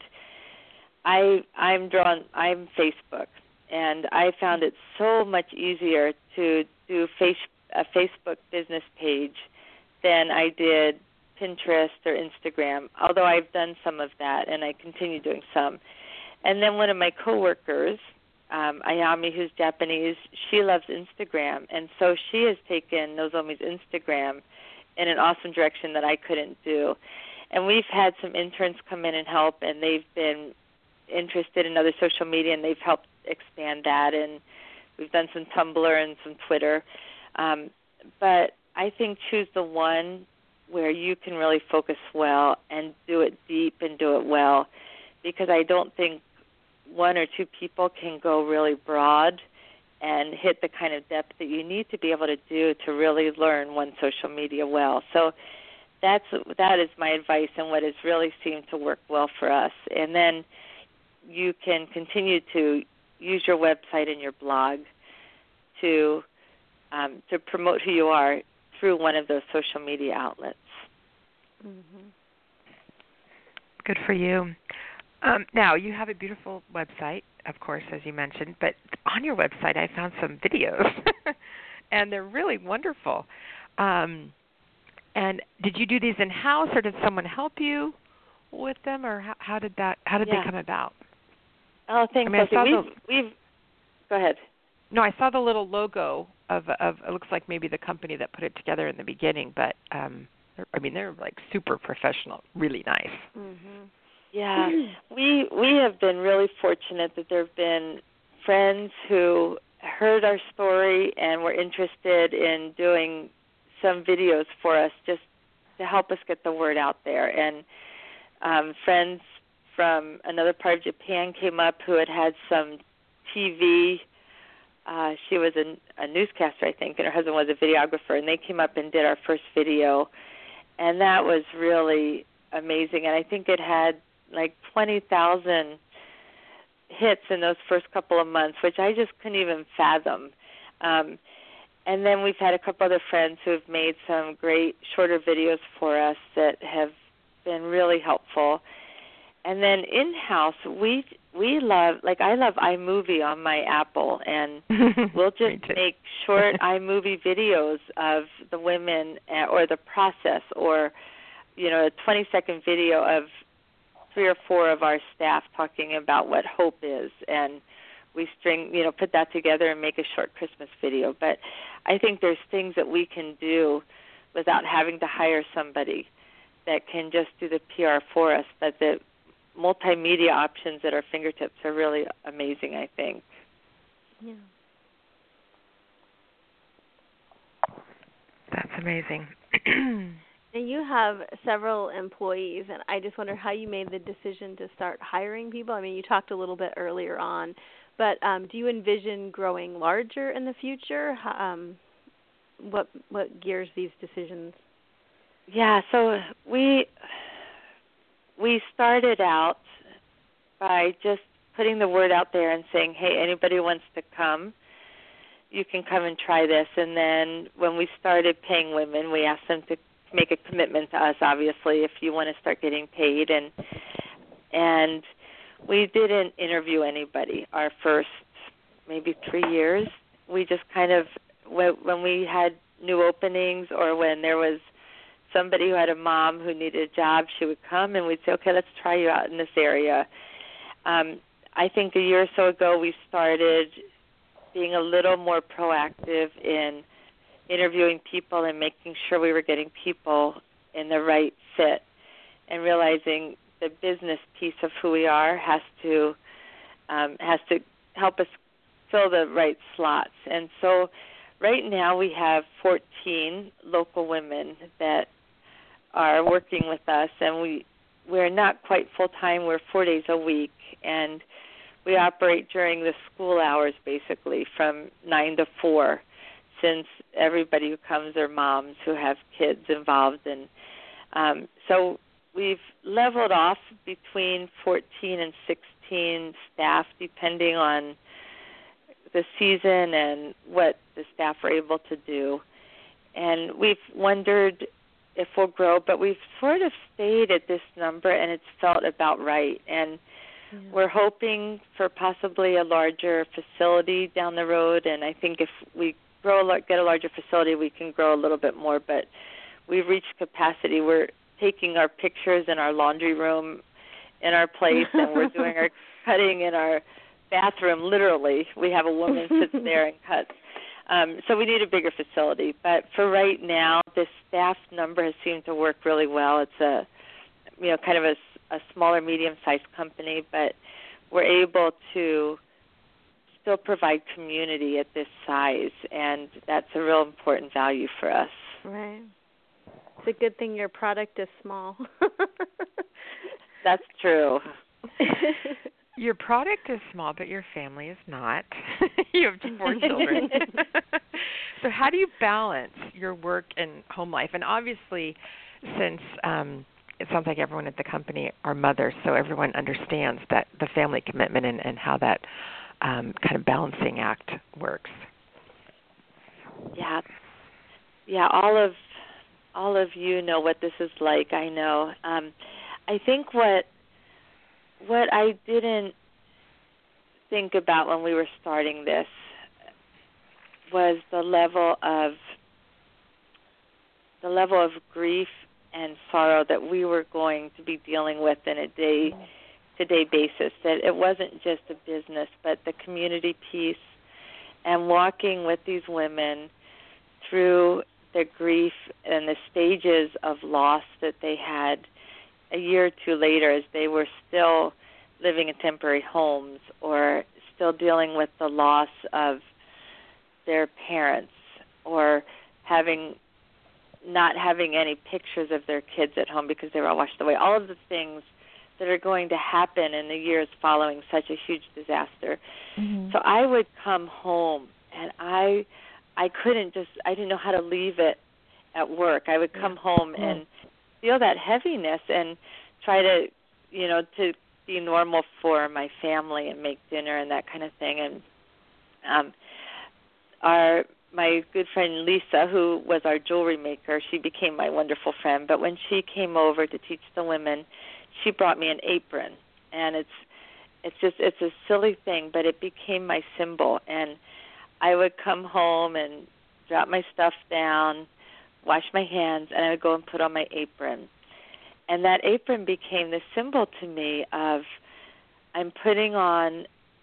I, I'm drawn, I'm Facebook, and I found it so much easier to do face, a Facebook business page than I did Pinterest or Instagram, although I've done some of that, and I continue doing some. And then one of my coworkers, um, Ayami, who's Japanese, she loves Instagram, and so she has taken Nozomi's Instagram in an awesome direction that I couldn't do. And we've had some interns come in and help, and they've been interested in other social media, and they've helped expand that, and we've done some Tumblr and some Twitter. Um, but I think choose the one where you can really focus well and do it deep and do it well, because I don't think one or two people can go really broad and hit the kind of depth that you need to be able to do to really learn one social media well. So that's that is my advice and what has really seemed to work well for us. And then you can continue to use your website and your blog to um, to promote who you are through one of those social media outlets. Mm-hmm. Good for you. Um, now, you have a beautiful website, of course, as you mentioned, but on your website I found some videos, and they're really wonderful. Um, and did you do these in-house, or did someone help you with them, or how, how did that? How did Yeah. they come about? Oh, thanks, I mean, I Sophie. saw We've, the, we've, go ahead. No, I saw the little logo of of it looks like maybe the company that put it together in the beginning, but um, I mean they're like super professional, really nice. Mm-hmm. Yeah, we we have been really fortunate that there have been friends who heard our story and were interested in doing some videos for us just to help us get the word out there. And um, friends from another part of Japan came up who had had some T V. Uh, she was a, a newscaster, I think, and her husband was a videographer, and they came up and did our first video, and that was really amazing. And I think it had like twenty thousand hits in those first couple of months, which I just couldn't even fathom. Um, and then we've had a couple other friends who have made some great shorter videos for us that have been really helpful. And then in-house, we we love, like I love iMovie on my Apple, and we'll just make short iMovie videos of the women or the process, or, you know, a twenty-second video of three or four of our staff talking about what hope is and we string, you know, put that together and make a short Christmas video. But I think there's things that we can do without having to hire somebody that can just do the P R for us. But the multimedia options at our fingertips are really amazing, I think. Yeah. That's amazing. And you have several employees, and I just wonder how you made the decision to start hiring people. I mean, you talked a little bit earlier on, but um, do you envision growing larger in the future? Um, what what gears these decisions? Yeah, so we we started out by just putting the word out there and saying, hey, anybody wants to come, you can come and try this. And then when we started paying women, we asked them to make a commitment to us, obviously, if you want to start getting paid. And and we didn't interview anybody our first maybe three years. We just kind of, when we had new openings or when there was somebody who had a mom who needed a job, she would come and we'd say, okay, let's try you out in this area. Um, I think a year or so ago we started being a little more proactive in interviewing people and making sure we were getting people in the right fit, and realizing the business piece of who we are has to um, has to help us fill the right slots. And so right now we have fourteen local women that are working with us, and we, we're not quite full-time. We're four days a week, and we operate during the school hours basically from nine to four, since everybody who comes are moms who have kids involved. And um, so we've leveled off between fourteen and sixteen staff, depending on the season and what the staff are able to do. And we've wondered if we'll grow, but we've sort of stayed at this number, and it's felt about right. And yeah. We're hoping for possibly a larger facility down the road, and I think if we grow, get a larger facility, we can grow a little bit more, but we've reached capacity. We're taking our pictures in our laundry room in our place, and we're doing our cutting in our bathroom, literally. We have a woman sits there and cuts. Um, so we need a bigger facility. But for right now, this staff number has seemed to work really well. It's a, you know, kind of a, a smaller, medium-sized company, but we're able to still provide community at this size, and that's a real important value for us. Right. It's a good thing your product is small. That's true. Your product is small, but your family is not. You have four children. So how do you balance your work and home life? And obviously, since um, it sounds like everyone at the company are mothers, so everyone understands that the family commitment and, and how that um, kind of balancing act works. Yeah, yeah. All of all of you know what this is like. I know. Um, I think what. What I didn't think about when we were starting this was the level of the level of grief and sorrow that we were going to be dealing with in a day-to-day basis. That it wasn't just a business, but the community piece, and walking with these women through the grief and the stages of loss that they had a year or two later, as they were still living in temporary homes or still dealing with the loss of their parents, or having not having any pictures of their kids at home because they were all washed away. All of the things that are going to happen in the years following such a huge disaster. Mm-hmm. So I would come home, and I I couldn't just, I didn't know how to leave it at work. I would come yeah. home yeah. and feel that heaviness and try to, you know, to be normal for my family and make dinner and that kind of thing. And um, our my good friend Lisa, who was our jewelry maker, she became my wonderful friend. But when she came over to teach the women, she brought me an apron, and it's it's just it's a silly thing, but it became my symbol. And I would come home and drop my stuff down, wash my hands, and I would go and put on my apron. And that apron became the symbol to me of I'm putting on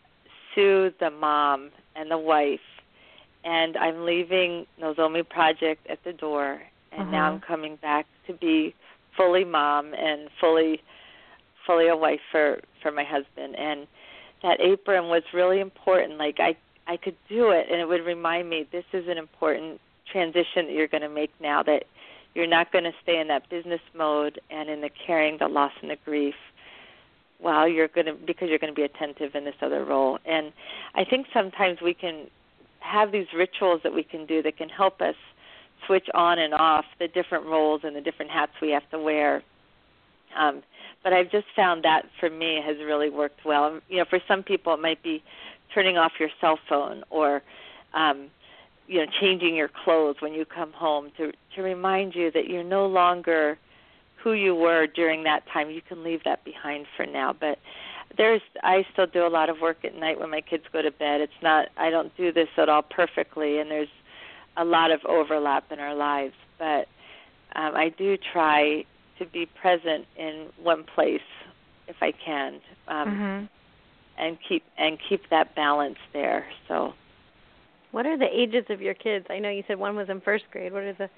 Sue the mom and the wife, and I'm leaving Nozomi Project at the door, and uh-huh. now I'm coming back to be fully mom and fully fully a wife for, for my husband. And that apron was really important. Like, I, I could do it, and it would remind me this is an important transition that you're going to make now, that you're not going to stay in that business mode and in the caring, the loss, and the grief. Well, you're going to, because you're going to be attentive in this other role. And I think sometimes we can have these rituals that we can do that can help us switch on and off the different roles and the different hats we have to wear. Um, but I've just found that for me has really worked well. You know, for some people it might be turning off your cell phone, or um, you know, changing your clothes when you come home to to remind you that you're no longer who you were during that time. You can leave that behind for now. But there's, I still do a lot of work at night when my kids go to bed. It's not, I don't do this at all perfectly, and there's a lot of overlap in our lives. But um, I do try to be present in one place if I can, um, mm-hmm. and keep and keep that balance there. So, what are the ages of your kids? I know you said one was in first grade. What are the?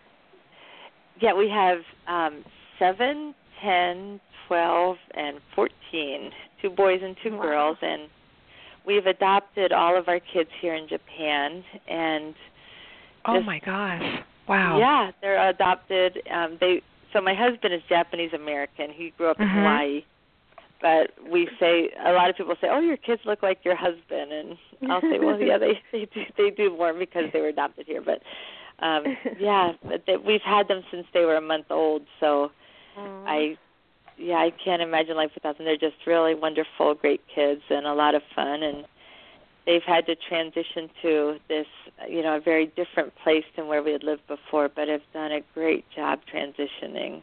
Yeah, we have um, seven, ten, twelve, and fourteen. Two boys and two wow. girls, and we've adopted all of our kids here in Japan. And oh just, my gosh! Wow. Yeah, they're adopted. Um, they. So my husband is Japanese American. He grew up in mm-hmm. Hawaii. But we say, a lot of people say, oh, your kids look like your husband. And I'll say, well, yeah, they, they, do, they do more because they were adopted here. But, um, yeah, but they, we've had them since they were a month old. So Aww. I, yeah, I can't imagine life without them. They're just really wonderful, great kids and a lot of fun. And they've had to transition to this, you know, a very different place than where we had lived before, but have done a great job transitioning.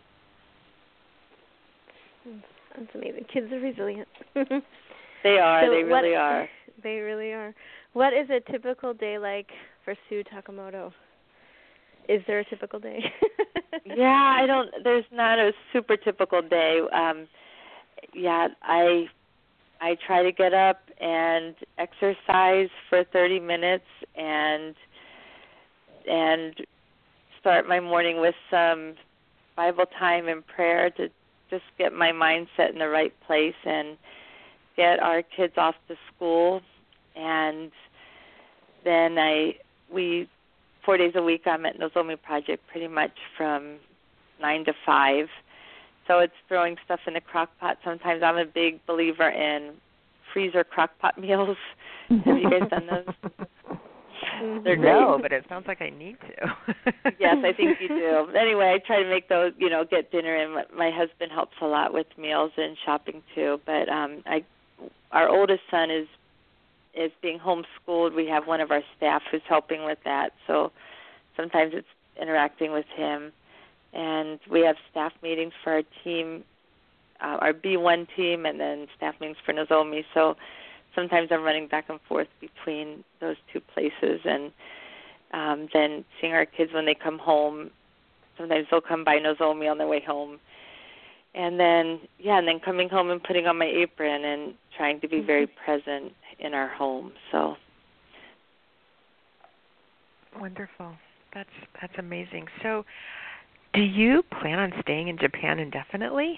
That's amazing. Kids are resilient. They are. So they really what, are. They really are. What is a typical day like for Sue Takamoto? Is there a typical day? Yeah, I don't. There's not a super typical day. Um, yeah, I I try to get up and exercise for thirty minutes and and start my morning with some Bible time and prayer to just get my mindset in the right place and get our kids off to school. And then I we four days a week I'm at Nozomi Project pretty much from nine to five. So it's throwing stuff in the crock pot. Sometimes I'm a big believer in freezer crock pot meals. Have you guys done those? They're great. No, but it sounds like I need to. Yes, I think you do. Anyway, I try to make those, you know, get dinner in. My husband helps a lot with meals and shopping too. But um, I, our oldest son is is being homeschooled. We have one of our staff who's helping with that. So sometimes it's interacting with him. And we have staff meetings for our team, uh, our B one team, and then staff meetings for Nozomi. So sometimes I'm running back and forth between those two places, and um, then seeing our kids when they come home. Sometimes they'll come by Nozomi on their way home. And then, yeah, and then coming home and putting on my apron and trying to be very present in our home. So wonderful. That's that's amazing. So do you plan on staying in Japan indefinitely?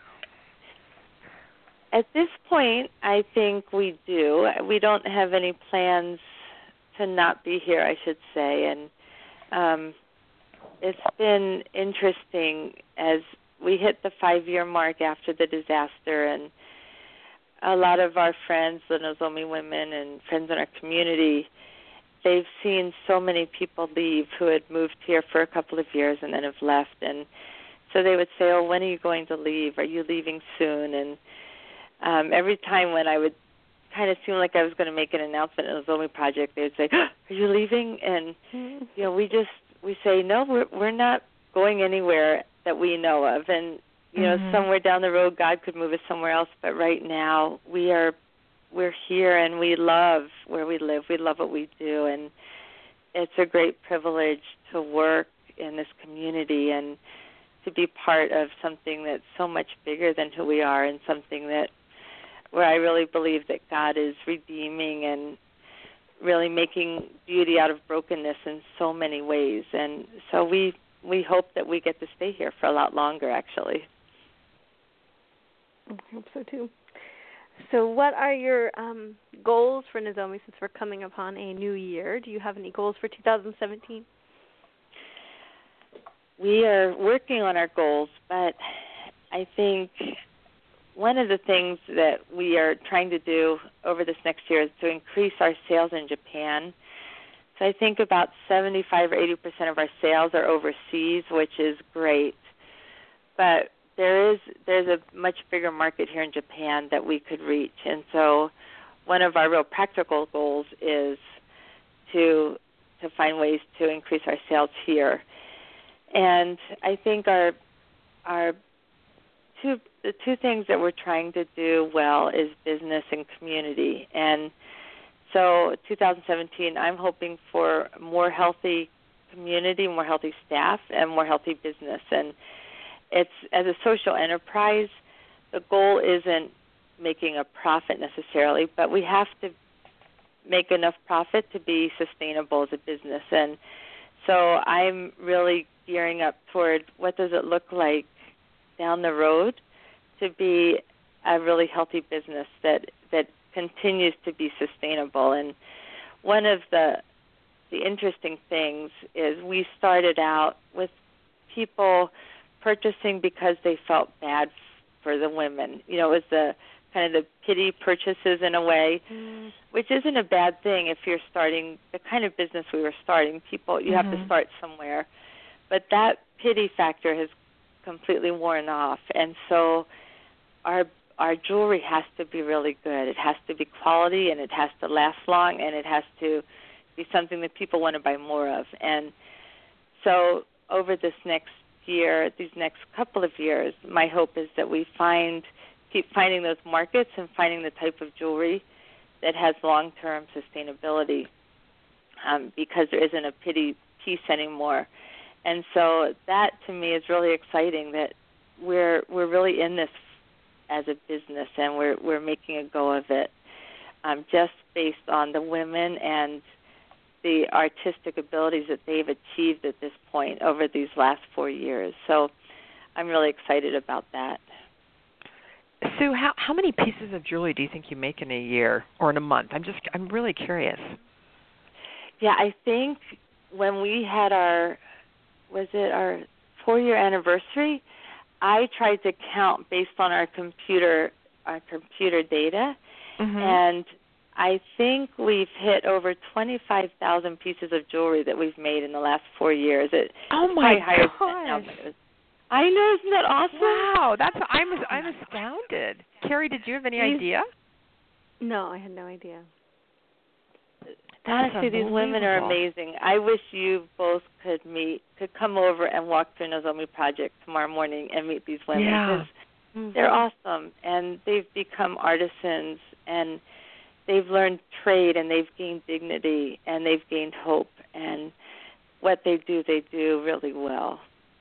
At this point, I think we do. We don't have any plans to not be here, I should say. And um, it's been interesting as we hit the five-year mark after the disaster, and a lot of our friends, the Nozomi women and friends in our community, they've seen so many people leave who had moved here for a couple of years and then have left. And so they would say, oh, when are you going to leave? Are you leaving soon? And um, every time when I would kind of seem like I was going to make an announcement in the Nozomi Project, they would say, oh, are you leaving? And, you know, we just, we say, no, we're, we're not going anywhere that we know of. And, you know, mm-hmm. somewhere down the road, God could move us somewhere else. But right now, we are we're here, and we love where we live. We love what we do, and it's a great privilege to work in this community and to be part of something that's so much bigger than who we are, and something that where I really believe that God is redeeming and really making beauty out of brokenness in so many ways. And so we we hope that we get to stay here for a lot longer, actually. I hope so, too. So what are your um, goals for Nozomi since we're coming upon a new year? Do you have any goals for two thousand seventeen? We are working on our goals, but I think one of the things that we are trying to do over this next year is to increase our sales in Japan. So I think about seventy-five or eighty percent of our sales are overseas, which is great. But there is there's a much bigger market here in Japan that we could reach. And so one of our real practical goals is to to find ways to increase our sales here. And I think our our two the two things that we're trying to do well is business and community. And so two thousand seventeen, I'm hoping for more healthy community, more healthy staff, and more healthy business. And it's as a social enterprise, the goal isn't making a profit necessarily, but we have to make enough profit to be sustainable as a business. And so I'm really gearing up toward what does it look like down the road to be a really healthy business that, that continues to be sustainable. And one of the the interesting things is we started out with people purchasing because they felt bad for the women. You know, it was the kind of the pity purchases in a way, mm. which isn't a bad thing if you're starting the kind of business we were starting. People, you mm-hmm. have to start somewhere. But that pity factor has completely worn off. And so our our jewelry has to be really good. It has to be quality, and it has to last long, and it has to be something that people want to buy more of. And so over this next year, these next couple of years, my hope is that we find keep finding those markets and finding the type of jewelry that has long-term sustainability, um, because there isn't a pity piece anymore. And so that to me is really exciting, that we're we're really in this as a business, and we're we're making a go of it, um, just based on the women and the artistic abilities that they've achieved at this point over these last four years. So I'm really excited about that. Sue, how how many pieces of jewelry do you think you make in a year or in a month? I'm just I'm really curious. Yeah, I think when we had our was it our four-year anniversary, I tried to count based on our computer our computer data, mm-hmm. and I think we've hit over twenty-five thousand pieces of jewelry that we've made in the last four years. It, oh my gosh! I know, isn't that awesome? Wow, that's I'm I'm astounded. Carrie, did you have any idea? No, I had no idea. That's Honestly, these women are amazing. I wish you both could meet, could come over and walk through Nozomi Project tomorrow morning and meet these women. Yeah. Mm-hmm. They're awesome, and they've become artisans, and they've learned trade, and they've gained dignity, and they've gained hope, and what they do, they do really well.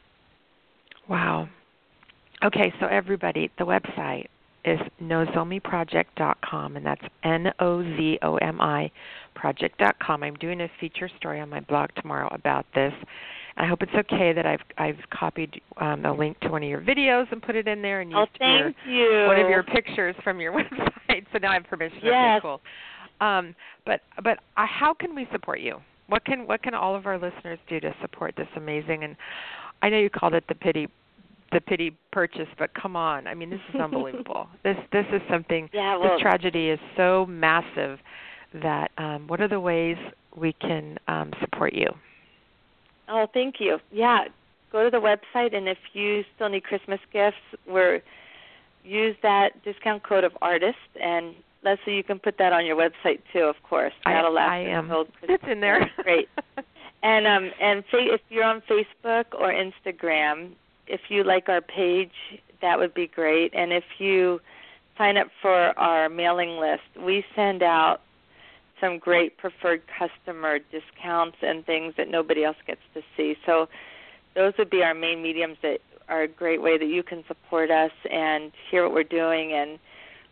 Wow. Okay, so everybody, the website is nozomi project dot com, and that's N O Z O M I project dot com. I'm doing a feature story on my blog tomorrow about this. I hope it's okay that I've I've copied um, a link to one of your videos and put it in there and used oh, thank your, you. one of your pictures from your website. So now I have permission. Yes. Okay, cool. Um, but but uh, how can we support you? What can what can all of our listeners do to support this amazing? And I know you called it the pity the pity purchase, but come on. I mean, this is unbelievable. this this is something, yeah, well, this tragedy is so massive that um, what are the ways we can um, support you? Oh, thank you. Yeah, go to the website, and if you still need Christmas gifts, we're use that discount code of artist, and Leslie, you can put that on your website too, of course. That'll last I am. until It's in there. Great. And um, and fa- if you're on Facebook or Instagram, if you like our page, that would be great. And if you sign up for our mailing list, we send out some great preferred customer discounts and things that nobody else gets to see. So those would be our main mediums that are a great way that you can support us and hear what we're doing and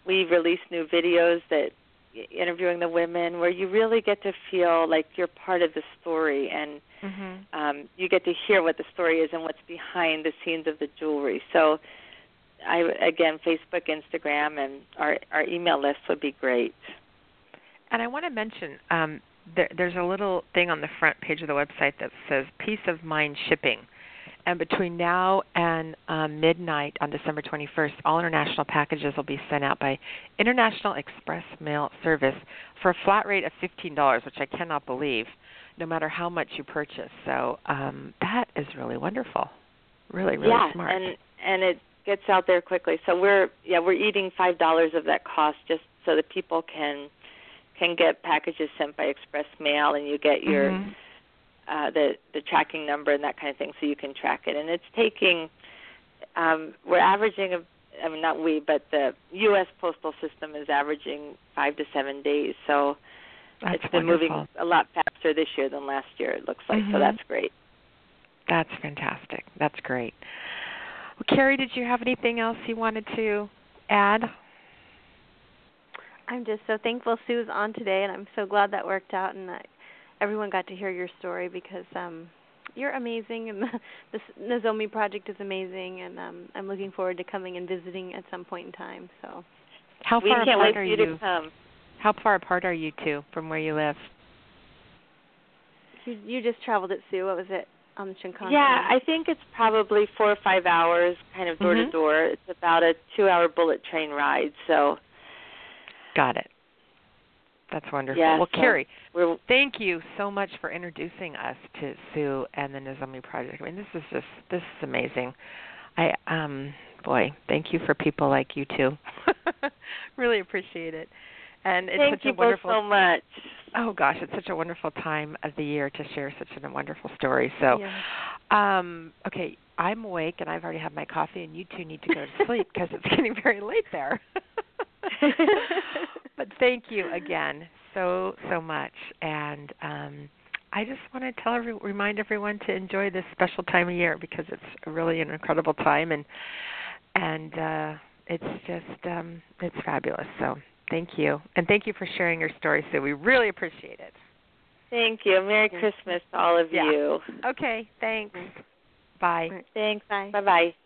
we release new videos that interviewing the women where you really get to feel like you're part of the story, and mm-hmm. um, you get to hear what the story is and what's behind the scenes of the jewelry. So, I again, Facebook, Instagram, and our our email list would be great. And I want to mention um, there, there's a little thing on the front page of the website that says Peace of Mind Shipping. And between now and um, midnight on December twenty-first, all international packages will be sent out by International Express Mail Service for a flat rate of fifteen dollars, which I cannot believe, no matter how much you purchase. So um, that is really wonderful, really, really yeah, smart. and and it gets out there quickly. So we're yeah we're eating five dollars of that cost just so that people can can get packages sent by express mail, and you get your. Mm-hmm. Uh, the the tracking number and that kind of thing, so you can track it. And it's taking, um, we're averaging, a, I mean, not we, but the U S postal system is averaging five to seven days. So that's it's been wonderful. moving a lot faster this year than last year, it looks like. Mm-hmm. So that's great. That's fantastic. That's great. Well, Carrie, did you have anything else you wanted to add? I'm just so thankful Sue's on today, and I'm so glad that worked out, and that everyone got to hear your story, because um, you're amazing, and the, the Nozomi Project is amazing, and um, I'm looking forward to coming and visiting at some point in time. So, how we far can't apart wait are for you you? to come. How far apart are you two from where you live? You, you just traveled at Sue. What was it on the Shinkansen? Yeah, I think it's probably four or five hours, kind of door mm-hmm. to door. It's about a two-hour bullet train ride. So, got it. That's wonderful. Yeah, well, so Carrie, we're, thank you so much for introducing us to Sue and the Nozomi Project. I mean, this is just this is amazing. I um, boy, thank you for people like you too. Really appreciate it. And it's thank such you a wonderful. both so much. Oh gosh, it's such a wonderful time of the year to share such a wonderful story. So, yeah. um, okay, I'm awake and I've already had my coffee, and you two need to go to sleep because it's getting very late there. But thank you again so, so much. And um, I just want to tell every, remind everyone to enjoy this special time of year, because it's really an incredible time, and and uh, it's just um, it's fabulous. So thank you, and thank you for sharing your story, Sue. We really appreciate it. Thank you. Merry Christmas to all of yeah. you. Okay, thanks. Bye. Thanks. Bye. Bye-bye.